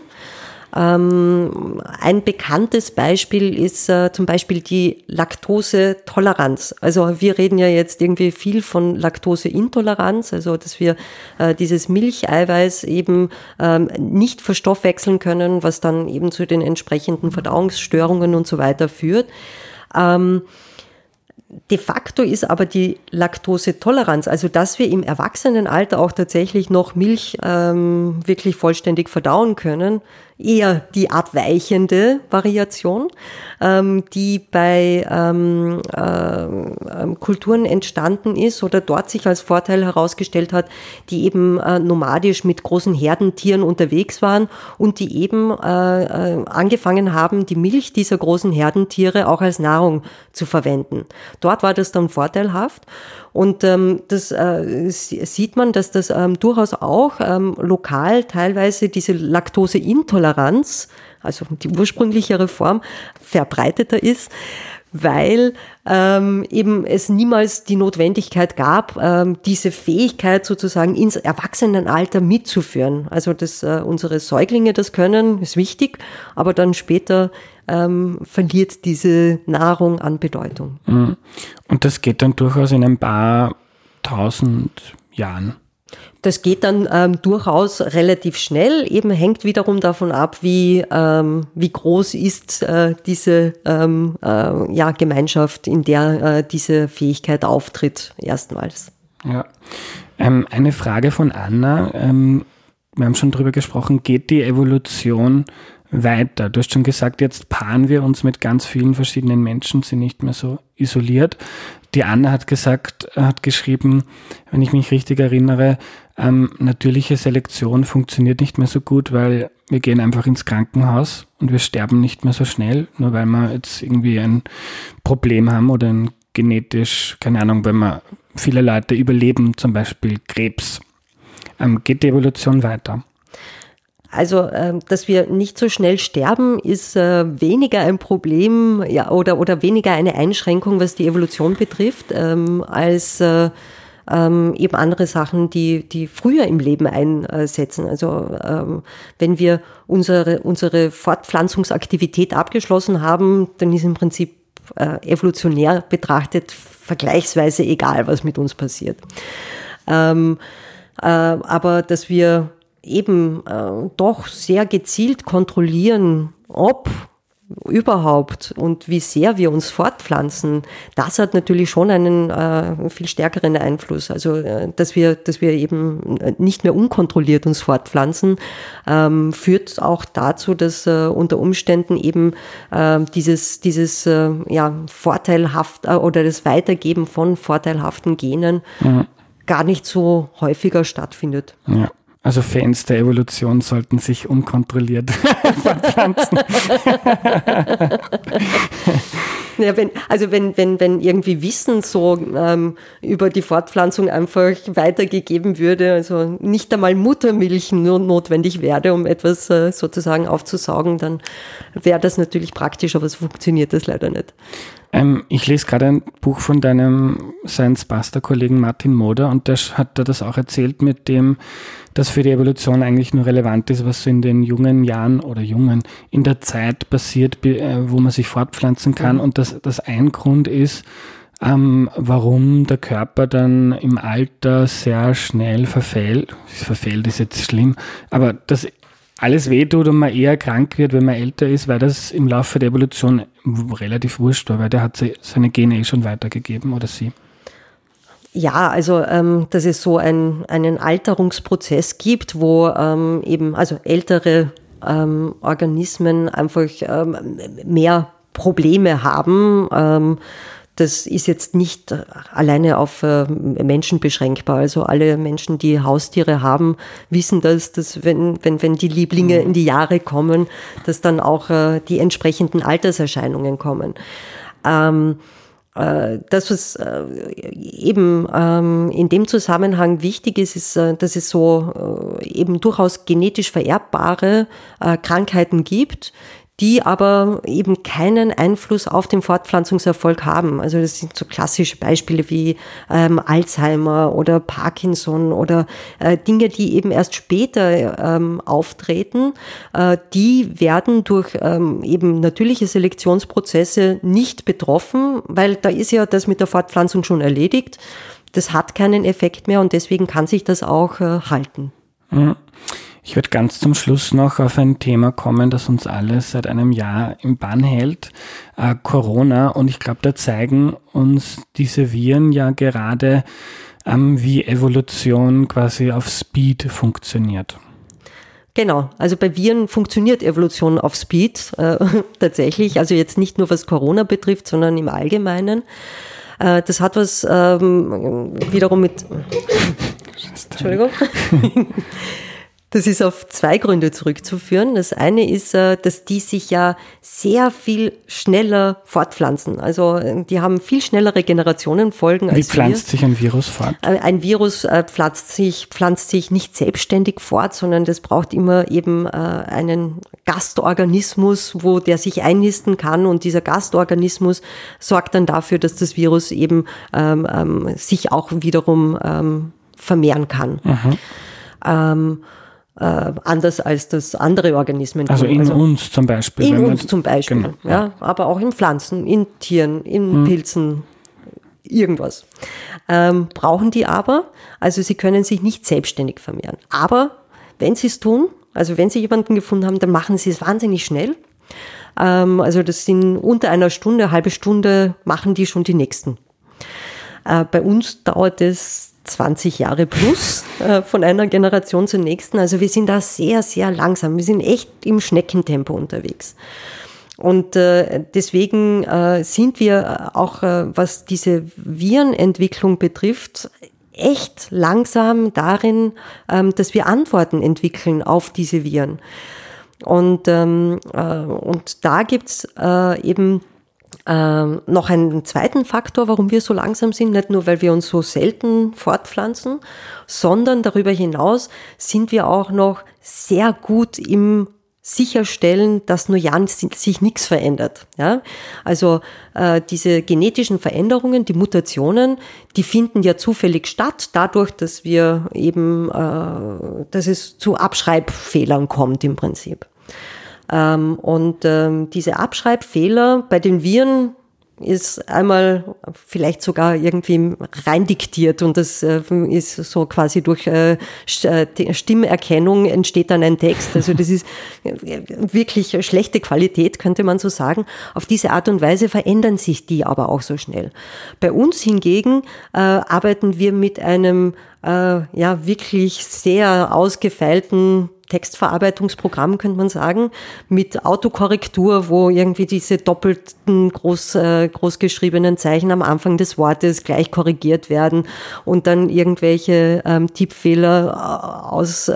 Ähm, ein bekanntes Beispiel ist äh, zum Beispiel die Laktosetoleranz. Also wir reden ja jetzt irgendwie viel von Laktoseintoleranz, also dass wir äh, dieses Milcheiweiß eben ähm, nicht verstoffwechseln können, was dann eben zu den entsprechenden Verdauungsstörungen und so weiter führt. Ähm, De facto ist aber die Laktosetoleranz, also dass wir im Erwachsenenalter auch tatsächlich noch Milch ähm, wirklich vollständig verdauen können, eher die abweichende Variation, ähm, die bei ähm, äh, Kulturen entstanden ist oder dort sich als Vorteil herausgestellt hat, die eben äh, nomadisch mit großen Herdentieren unterwegs waren und die eben äh, äh, angefangen haben, die Milch dieser großen Herdentiere auch als Nahrung zu verwenden. Dort war das dann vorteilhaft und ähm, das äh, sieht man, dass das ähm, durchaus auch ähm, lokal teilweise diese Laktoseintoleranz, also die ursprünglichere Form, verbreiteter ist, weil ähm, eben es niemals die Notwendigkeit gab, ähm, diese Fähigkeit sozusagen ins Erwachsenenalter mitzuführen. Also dass äh, unsere Säuglinge das können, ist wichtig, aber dann später ähm, verliert diese Nahrung an Bedeutung. Und das geht dann durchaus in ein paar tausend Jahren. Das geht dann ähm, durchaus relativ schnell, eben hängt wiederum davon ab, wie, ähm, wie groß ist äh, diese ähm, äh, ja, Gemeinschaft, in der äh, diese Fähigkeit auftritt, erstmals. Ja. Ähm, eine Frage von Anna, ähm, wir haben schon drüber gesprochen, geht die Evolution weiter? Du hast schon gesagt, jetzt paaren wir uns mit ganz vielen verschiedenen Menschen, sind nicht mehr so isoliert. Die Anna hat gesagt, hat geschrieben, wenn ich mich richtig erinnere, ähm, natürliche Selektion funktioniert nicht mehr so gut, weil wir gehen einfach ins Krankenhaus und wir sterben nicht mehr so schnell, nur weil wir jetzt irgendwie ein Problem haben oder ein genetisch, keine Ahnung, wenn wir viele Leute überleben, zum Beispiel Krebs. Ähm, geht die Evolution weiter? Also, dass wir nicht so schnell sterben, ist weniger ein Problem, ja, oder, oder weniger eine Einschränkung, was die Evolution betrifft, als eben andere Sachen, die, die früher im Leben einsetzen. Also, wenn wir unsere, unsere Fortpflanzungsaktivität abgeschlossen haben, dann ist im Prinzip evolutionär betrachtet vergleichsweise egal, was mit uns passiert. Aber dass wir eben äh, doch sehr gezielt kontrollieren, ob überhaupt und wie sehr wir uns fortpflanzen, das hat natürlich schon einen äh, viel stärkeren Einfluss. Also, äh, dass wir, dass wir eben nicht mehr unkontrolliert uns fortpflanzen, ähm, führt auch dazu, dass äh, unter Umständen eben äh, dieses, dieses äh, ja, vorteilhaft äh, oder das Weitergeben von vorteilhaften Genen mhm. gar nicht so häufiger stattfindet. Ja. Also Fans der Evolution sollten sich unkontrolliert verpflanzen. Ja, wenn, also wenn, wenn, wenn irgendwie Wissen so ähm, über die Fortpflanzung einfach weitergegeben würde, also nicht einmal Muttermilch nur notwendig wäre, um etwas äh, sozusagen aufzusaugen, dann wäre das natürlich praktisch, aber so funktioniert das leider nicht. Ähm, ich lese gerade ein Buch von deinem Science-Buster-Kollegen Martin Moder und der hat da das auch erzählt mit dem, dass für die Evolution eigentlich nur relevant ist, was so in den jungen Jahren oder jungen, in der Zeit passiert, wo man sich fortpflanzen kann mhm. und dass das ein Grund ist, ähm, warum der Körper dann im Alter sehr schnell verfällt. Verfällt ist jetzt schlimm, aber dass alles wehtut und man eher krank wird, wenn man älter ist, weil das im Laufe der Evolution relativ wurscht war, weil der hat seine Gene eh schon weitergegeben oder sie. Ja, also ähm, dass es so ein, einen Alterungsprozess gibt, wo ähm, eben also ältere ähm, Organismen einfach ähm, mehr Probleme haben. Ähm, das ist jetzt nicht alleine auf äh, Menschen beschränkbar. Also alle Menschen, die Haustiere haben, wissen, dass, dass wenn, wenn, wenn die Lieblinge in die Jahre kommen, dass dann auch äh, die entsprechenden Alterserscheinungen kommen. Ähm, Das, was eben in dem Zusammenhang wichtig ist, ist, dass es so eben durchaus genetisch vererbbare Krankheiten gibt, die aber eben keinen Einfluss auf den Fortpflanzungserfolg haben. Also das sind so klassische Beispiele wie ähm, Alzheimer oder Parkinson oder äh, Dinge, die eben erst später ähm, auftreten. Äh, die werden durch ähm, eben natürliche Selektionsprozesse nicht betroffen, weil da ist ja das mit der Fortpflanzung schon erledigt. Das hat keinen Effekt mehr und deswegen kann sich das auch äh, halten. Mhm. Ich werde ganz zum Schluss noch auf ein Thema kommen, das uns alle seit einem Jahr im Bann hält, äh, Corona. Und ich glaube, da zeigen uns diese Viren ja gerade, ähm, wie Evolution quasi auf Speed funktioniert. Genau, also bei Viren funktioniert Evolution auf Speed äh, tatsächlich. Also jetzt nicht nur was Corona betrifft, sondern im Allgemeinen. Äh, das hat was ähm, wiederum mit... Entschuldigung. Das ist auf zwei Gründe zurückzuführen. Das eine ist, dass die sich ja sehr viel schneller fortpflanzen. Also die haben viel schnellere Generationenfolgen als wir. Wie pflanzt sich ein Virus fort? Ein Virus pflanzt sich, pflanzt sich nicht selbstständig fort, sondern das braucht immer eben einen Gastorganismus, wo der sich einnisten kann. Und dieser Gastorganismus sorgt dann dafür, dass das Virus eben ähm, ähm, sich auch wiederum ähm, vermehren kann. Mhm. Ähm, Äh, anders als das andere Organismen. Also in also uns zum Beispiel. In uns zum Beispiel, genau, ja. ja. Aber auch in Pflanzen, in Tieren, in hm. Pilzen, irgendwas. Ähm, brauchen die aber, also sie können sich nicht selbstständig vermehren. Aber wenn sie es tun, also wenn sie jemanden gefunden haben, dann machen sie es wahnsinnig schnell. Ähm, also das sind unter einer Stunde, eine halbe Stunde machen die schon die nächsten. Äh, bei uns dauert es zwanzig Jahre plus äh, von einer Generation zur nächsten. Also wir sind da sehr, sehr langsam. Wir sind echt im Schneckentempo unterwegs. Und äh, deswegen äh, sind wir auch, äh, was diese Virenentwicklung betrifft, echt langsam darin, ähm, dass wir Antworten entwickeln auf diese Viren. Und, ähm, äh, und da gibt's äh, eben Ähm, noch einen zweiten Faktor, warum wir so langsam sind, nicht nur, weil wir uns so selten fortpflanzen, sondern darüber hinaus sind wir auch noch sehr gut im Sicherstellen, dass nur ja sich nichts verändert. Ja? Also äh, diese genetischen Veränderungen, die Mutationen, die finden ja zufällig statt, dadurch, dass wir eben, äh, dass es zu Abschreibfehlern kommt im Prinzip. Ähm, und ähm, diese Abschreibfehler bei den Viren ist einmal vielleicht sogar irgendwie reindiktiert und das äh, ist so quasi durch äh, Stimmerkennung entsteht dann ein Text. Also das ist wirklich schlechte Qualität, könnte man so sagen. Auf diese Art und Weise verändern sich die aber auch so schnell. Bei uns hingegen äh, arbeiten wir mit einem äh, ja wirklich sehr ausgefeilten Textverarbeitungsprogramm, könnte man sagen, mit Autokorrektur, wo irgendwie diese doppelten groß, äh, großgeschriebenen Zeichen am Anfang des Wortes gleich korrigiert werden und dann irgendwelche ähm, Tippfehler aus, äh,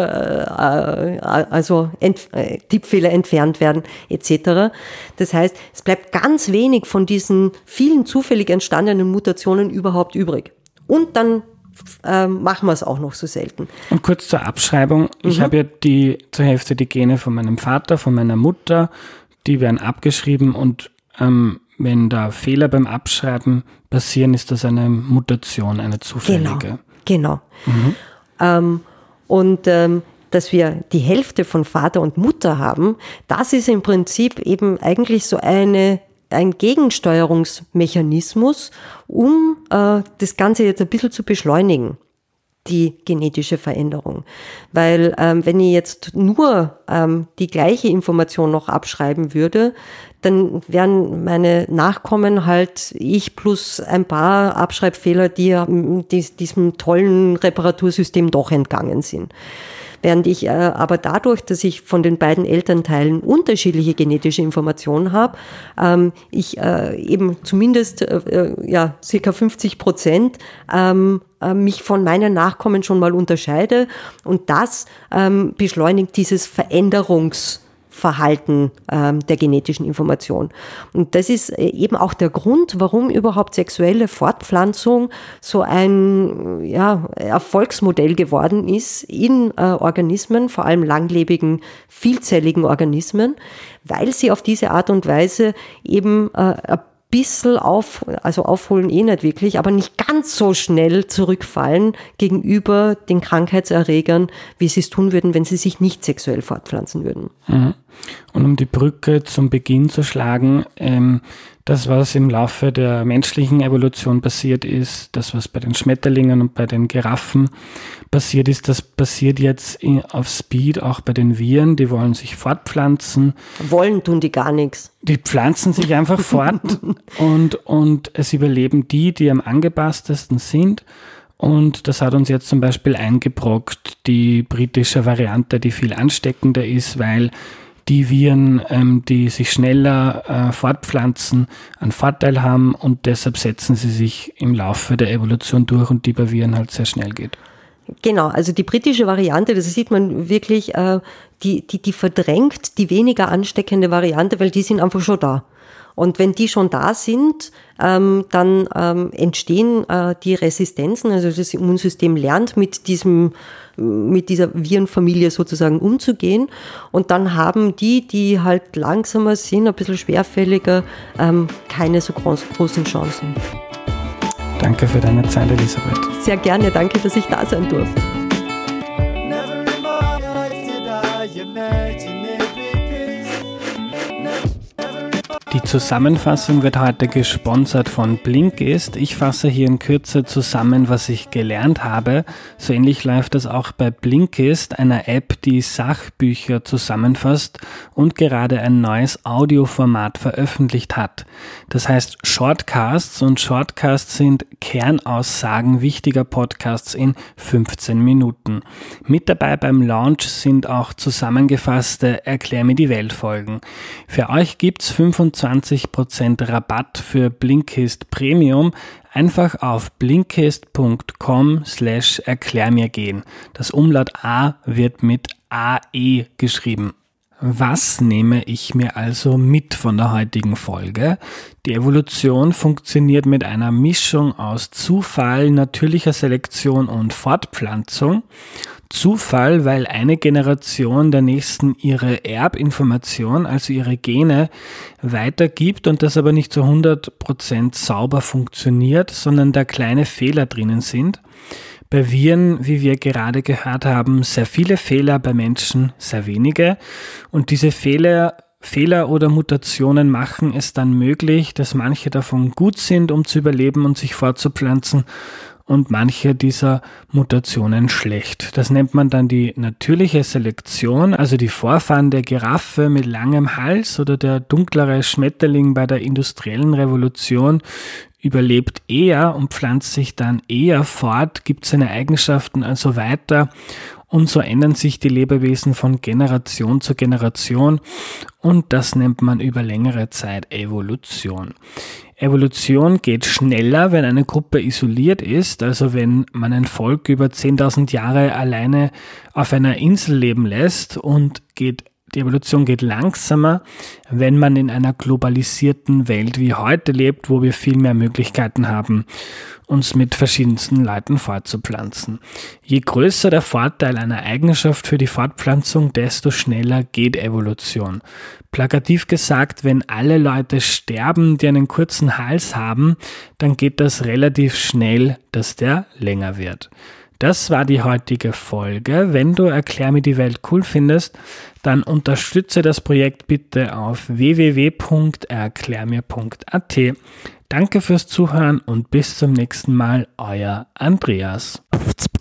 äh, also ent, äh, Tippfehler entfernt werden, et cetera. Das heißt, es bleibt ganz wenig von diesen vielen zufällig entstandenen Mutationen überhaupt übrig. Und dann Ähm, machen wir es auch noch so selten. Und kurz zur Abschreibung. Ich mhm. habe ja die, zur Hälfte die Gene von meinem Vater, von meiner Mutter, die werden abgeschrieben und ähm, wenn da Fehler beim Abschreiben passieren, ist das eine Mutation, eine zufällige. Genau, genau. Mhm. Ähm, und ähm, dass wir die Hälfte von Vater und Mutter haben, das ist im Prinzip eben eigentlich so eine ein Gegensteuerungsmechanismus, um äh, das Ganze jetzt ein bisschen zu beschleunigen, die genetische Veränderung. Weil ähm, wenn ich jetzt nur ähm, die gleiche Information noch abschreiben würde, dann wären meine Nachkommen halt ich plus ein paar Abschreibfehler, die, die diesem tollen Reparatursystem doch entgangen sind. Während ich äh, aber dadurch, dass ich von den beiden Elternteilen unterschiedliche genetische Informationen habe, ähm, ich äh, eben zumindest äh, ja circa fünfzig Prozent ähm, äh, mich von meinen Nachkommen schon mal unterscheide und das ähm, beschleunigt dieses Veränderungs Verhalten ähm, der genetischen Information. Und das ist eben auch der Grund, warum überhaupt sexuelle Fortpflanzung so ein ja, Erfolgsmodell geworden ist in äh, Organismen, vor allem langlebigen, vielzelligen Organismen, weil sie auf diese Art und Weise eben äh, ein bisschen auf, also aufholen eh nicht wirklich, aber nicht ganz so schnell zurückfallen gegenüber den Krankheitserregern, wie sie es tun würden, wenn sie sich nicht sexuell fortpflanzen würden. Mhm. Und um die Brücke zum Beginn zu schlagen, ähm, das, was im Laufe der menschlichen Evolution passiert ist, das, was bei den Schmetterlingen und bei den Giraffen passiert ist, das passiert jetzt in, auf Speed auch bei den Viren, die wollen sich fortpflanzen. Wollen tun die gar nichts. Die pflanzen sich einfach fort und, und es überleben die, die am angepasstesten sind. Und das hat uns jetzt zum Beispiel eingebrockt, die britische Variante, die viel ansteckender ist, weil die Viren, ähm, die sich schneller äh, fortpflanzen, einen Vorteil haben und deshalb setzen sie sich im Laufe der Evolution durch und die bei Viren halt sehr schnell geht. Genau, also die britische Variante, das sieht man wirklich, äh, die, die, die verdrängt die weniger ansteckende Variante, weil die sind einfach schon da. Und wenn die schon da sind, ähm, dann ähm, entstehen äh, die Resistenzen, also das Immunsystem lernt mit diesem, mit dieser Virenfamilie sozusagen umzugehen. Und dann haben die, die halt langsamer sind, ein bisschen schwerfälliger, ähm, keine so groß, großen Chancen. Danke für deine Zeit, Elisabeth. Sehr gerne, danke, dass ich da sein durfte. Die Zusammenfassung wird heute gesponsert von Blinkist. Ich fasse hier in Kürze zusammen, was ich gelernt habe. So ähnlich läuft das auch bei Blinkist, einer App, die Sachbücher zusammenfasst und gerade ein neues Audioformat veröffentlicht hat. Das heißt Shortcasts, und Shortcasts sind Kernaussagen wichtiger Podcasts in fünfzehn Minuten. Mit dabei beim Launch sind auch zusammengefasste Erklär mir die Welt Folgen. Für euch gibt's fünfundzwanzig Prozent Rabatt für Blinkist Premium. Einfach auf blinkist punkt com slash erklär mir gehen. Das Umlaut A wird mit A E geschrieben. Was nehme ich mir also mit von der heutigen Folge? Die Evolution funktioniert mit einer Mischung aus Zufall, natürlicher Selektion und Fortpflanzung. Zufall, weil eine Generation der nächsten ihre Erbinformation, also ihre Gene, weitergibt und das aber nicht zu hundert Prozent sauber funktioniert, sondern da kleine Fehler drinnen sind. Bei Viren, wie wir gerade gehört haben, sehr viele Fehler, bei Menschen sehr wenige. Und diese Fehler, Fehler oder Mutationen machen es dann möglich, dass manche davon gut sind, um zu überleben und sich fortzupflanzen, und manche dieser Mutationen schlecht. Das nennt man dann die natürliche Selektion, also die Vorfahren der Giraffe mit langem Hals oder der dunklere Schmetterling bei der industriellen Revolution überlebt eher und pflanzt sich dann eher fort, gibt seine Eigenschaften also weiter und so ändern sich die Lebewesen von Generation zu Generation und das nennt man über längere Zeit Evolution. Evolution geht schneller, wenn eine Gruppe isoliert ist, also wenn man ein Volk über zehntausend Jahre alleine auf einer Insel leben lässt, und geht Die Evolution geht langsamer, wenn man in einer globalisierten Welt wie heute lebt, wo wir viel mehr Möglichkeiten haben, uns mit verschiedensten Leuten fortzupflanzen. Je größer der Vorteil einer Eigenschaft für die Fortpflanzung, desto schneller geht Evolution. Plakativ gesagt, wenn alle Leute sterben, die einen kurzen Hals haben, dann geht das relativ schnell, dass der länger wird. Das war die heutige Folge. Wenn du Erklär mir die Welt cool findest, dann unterstütze das Projekt bitte auf w w w punkt erklärmir punkt a t. Danke fürs Zuhören und bis zum nächsten Mal, euer Andreas.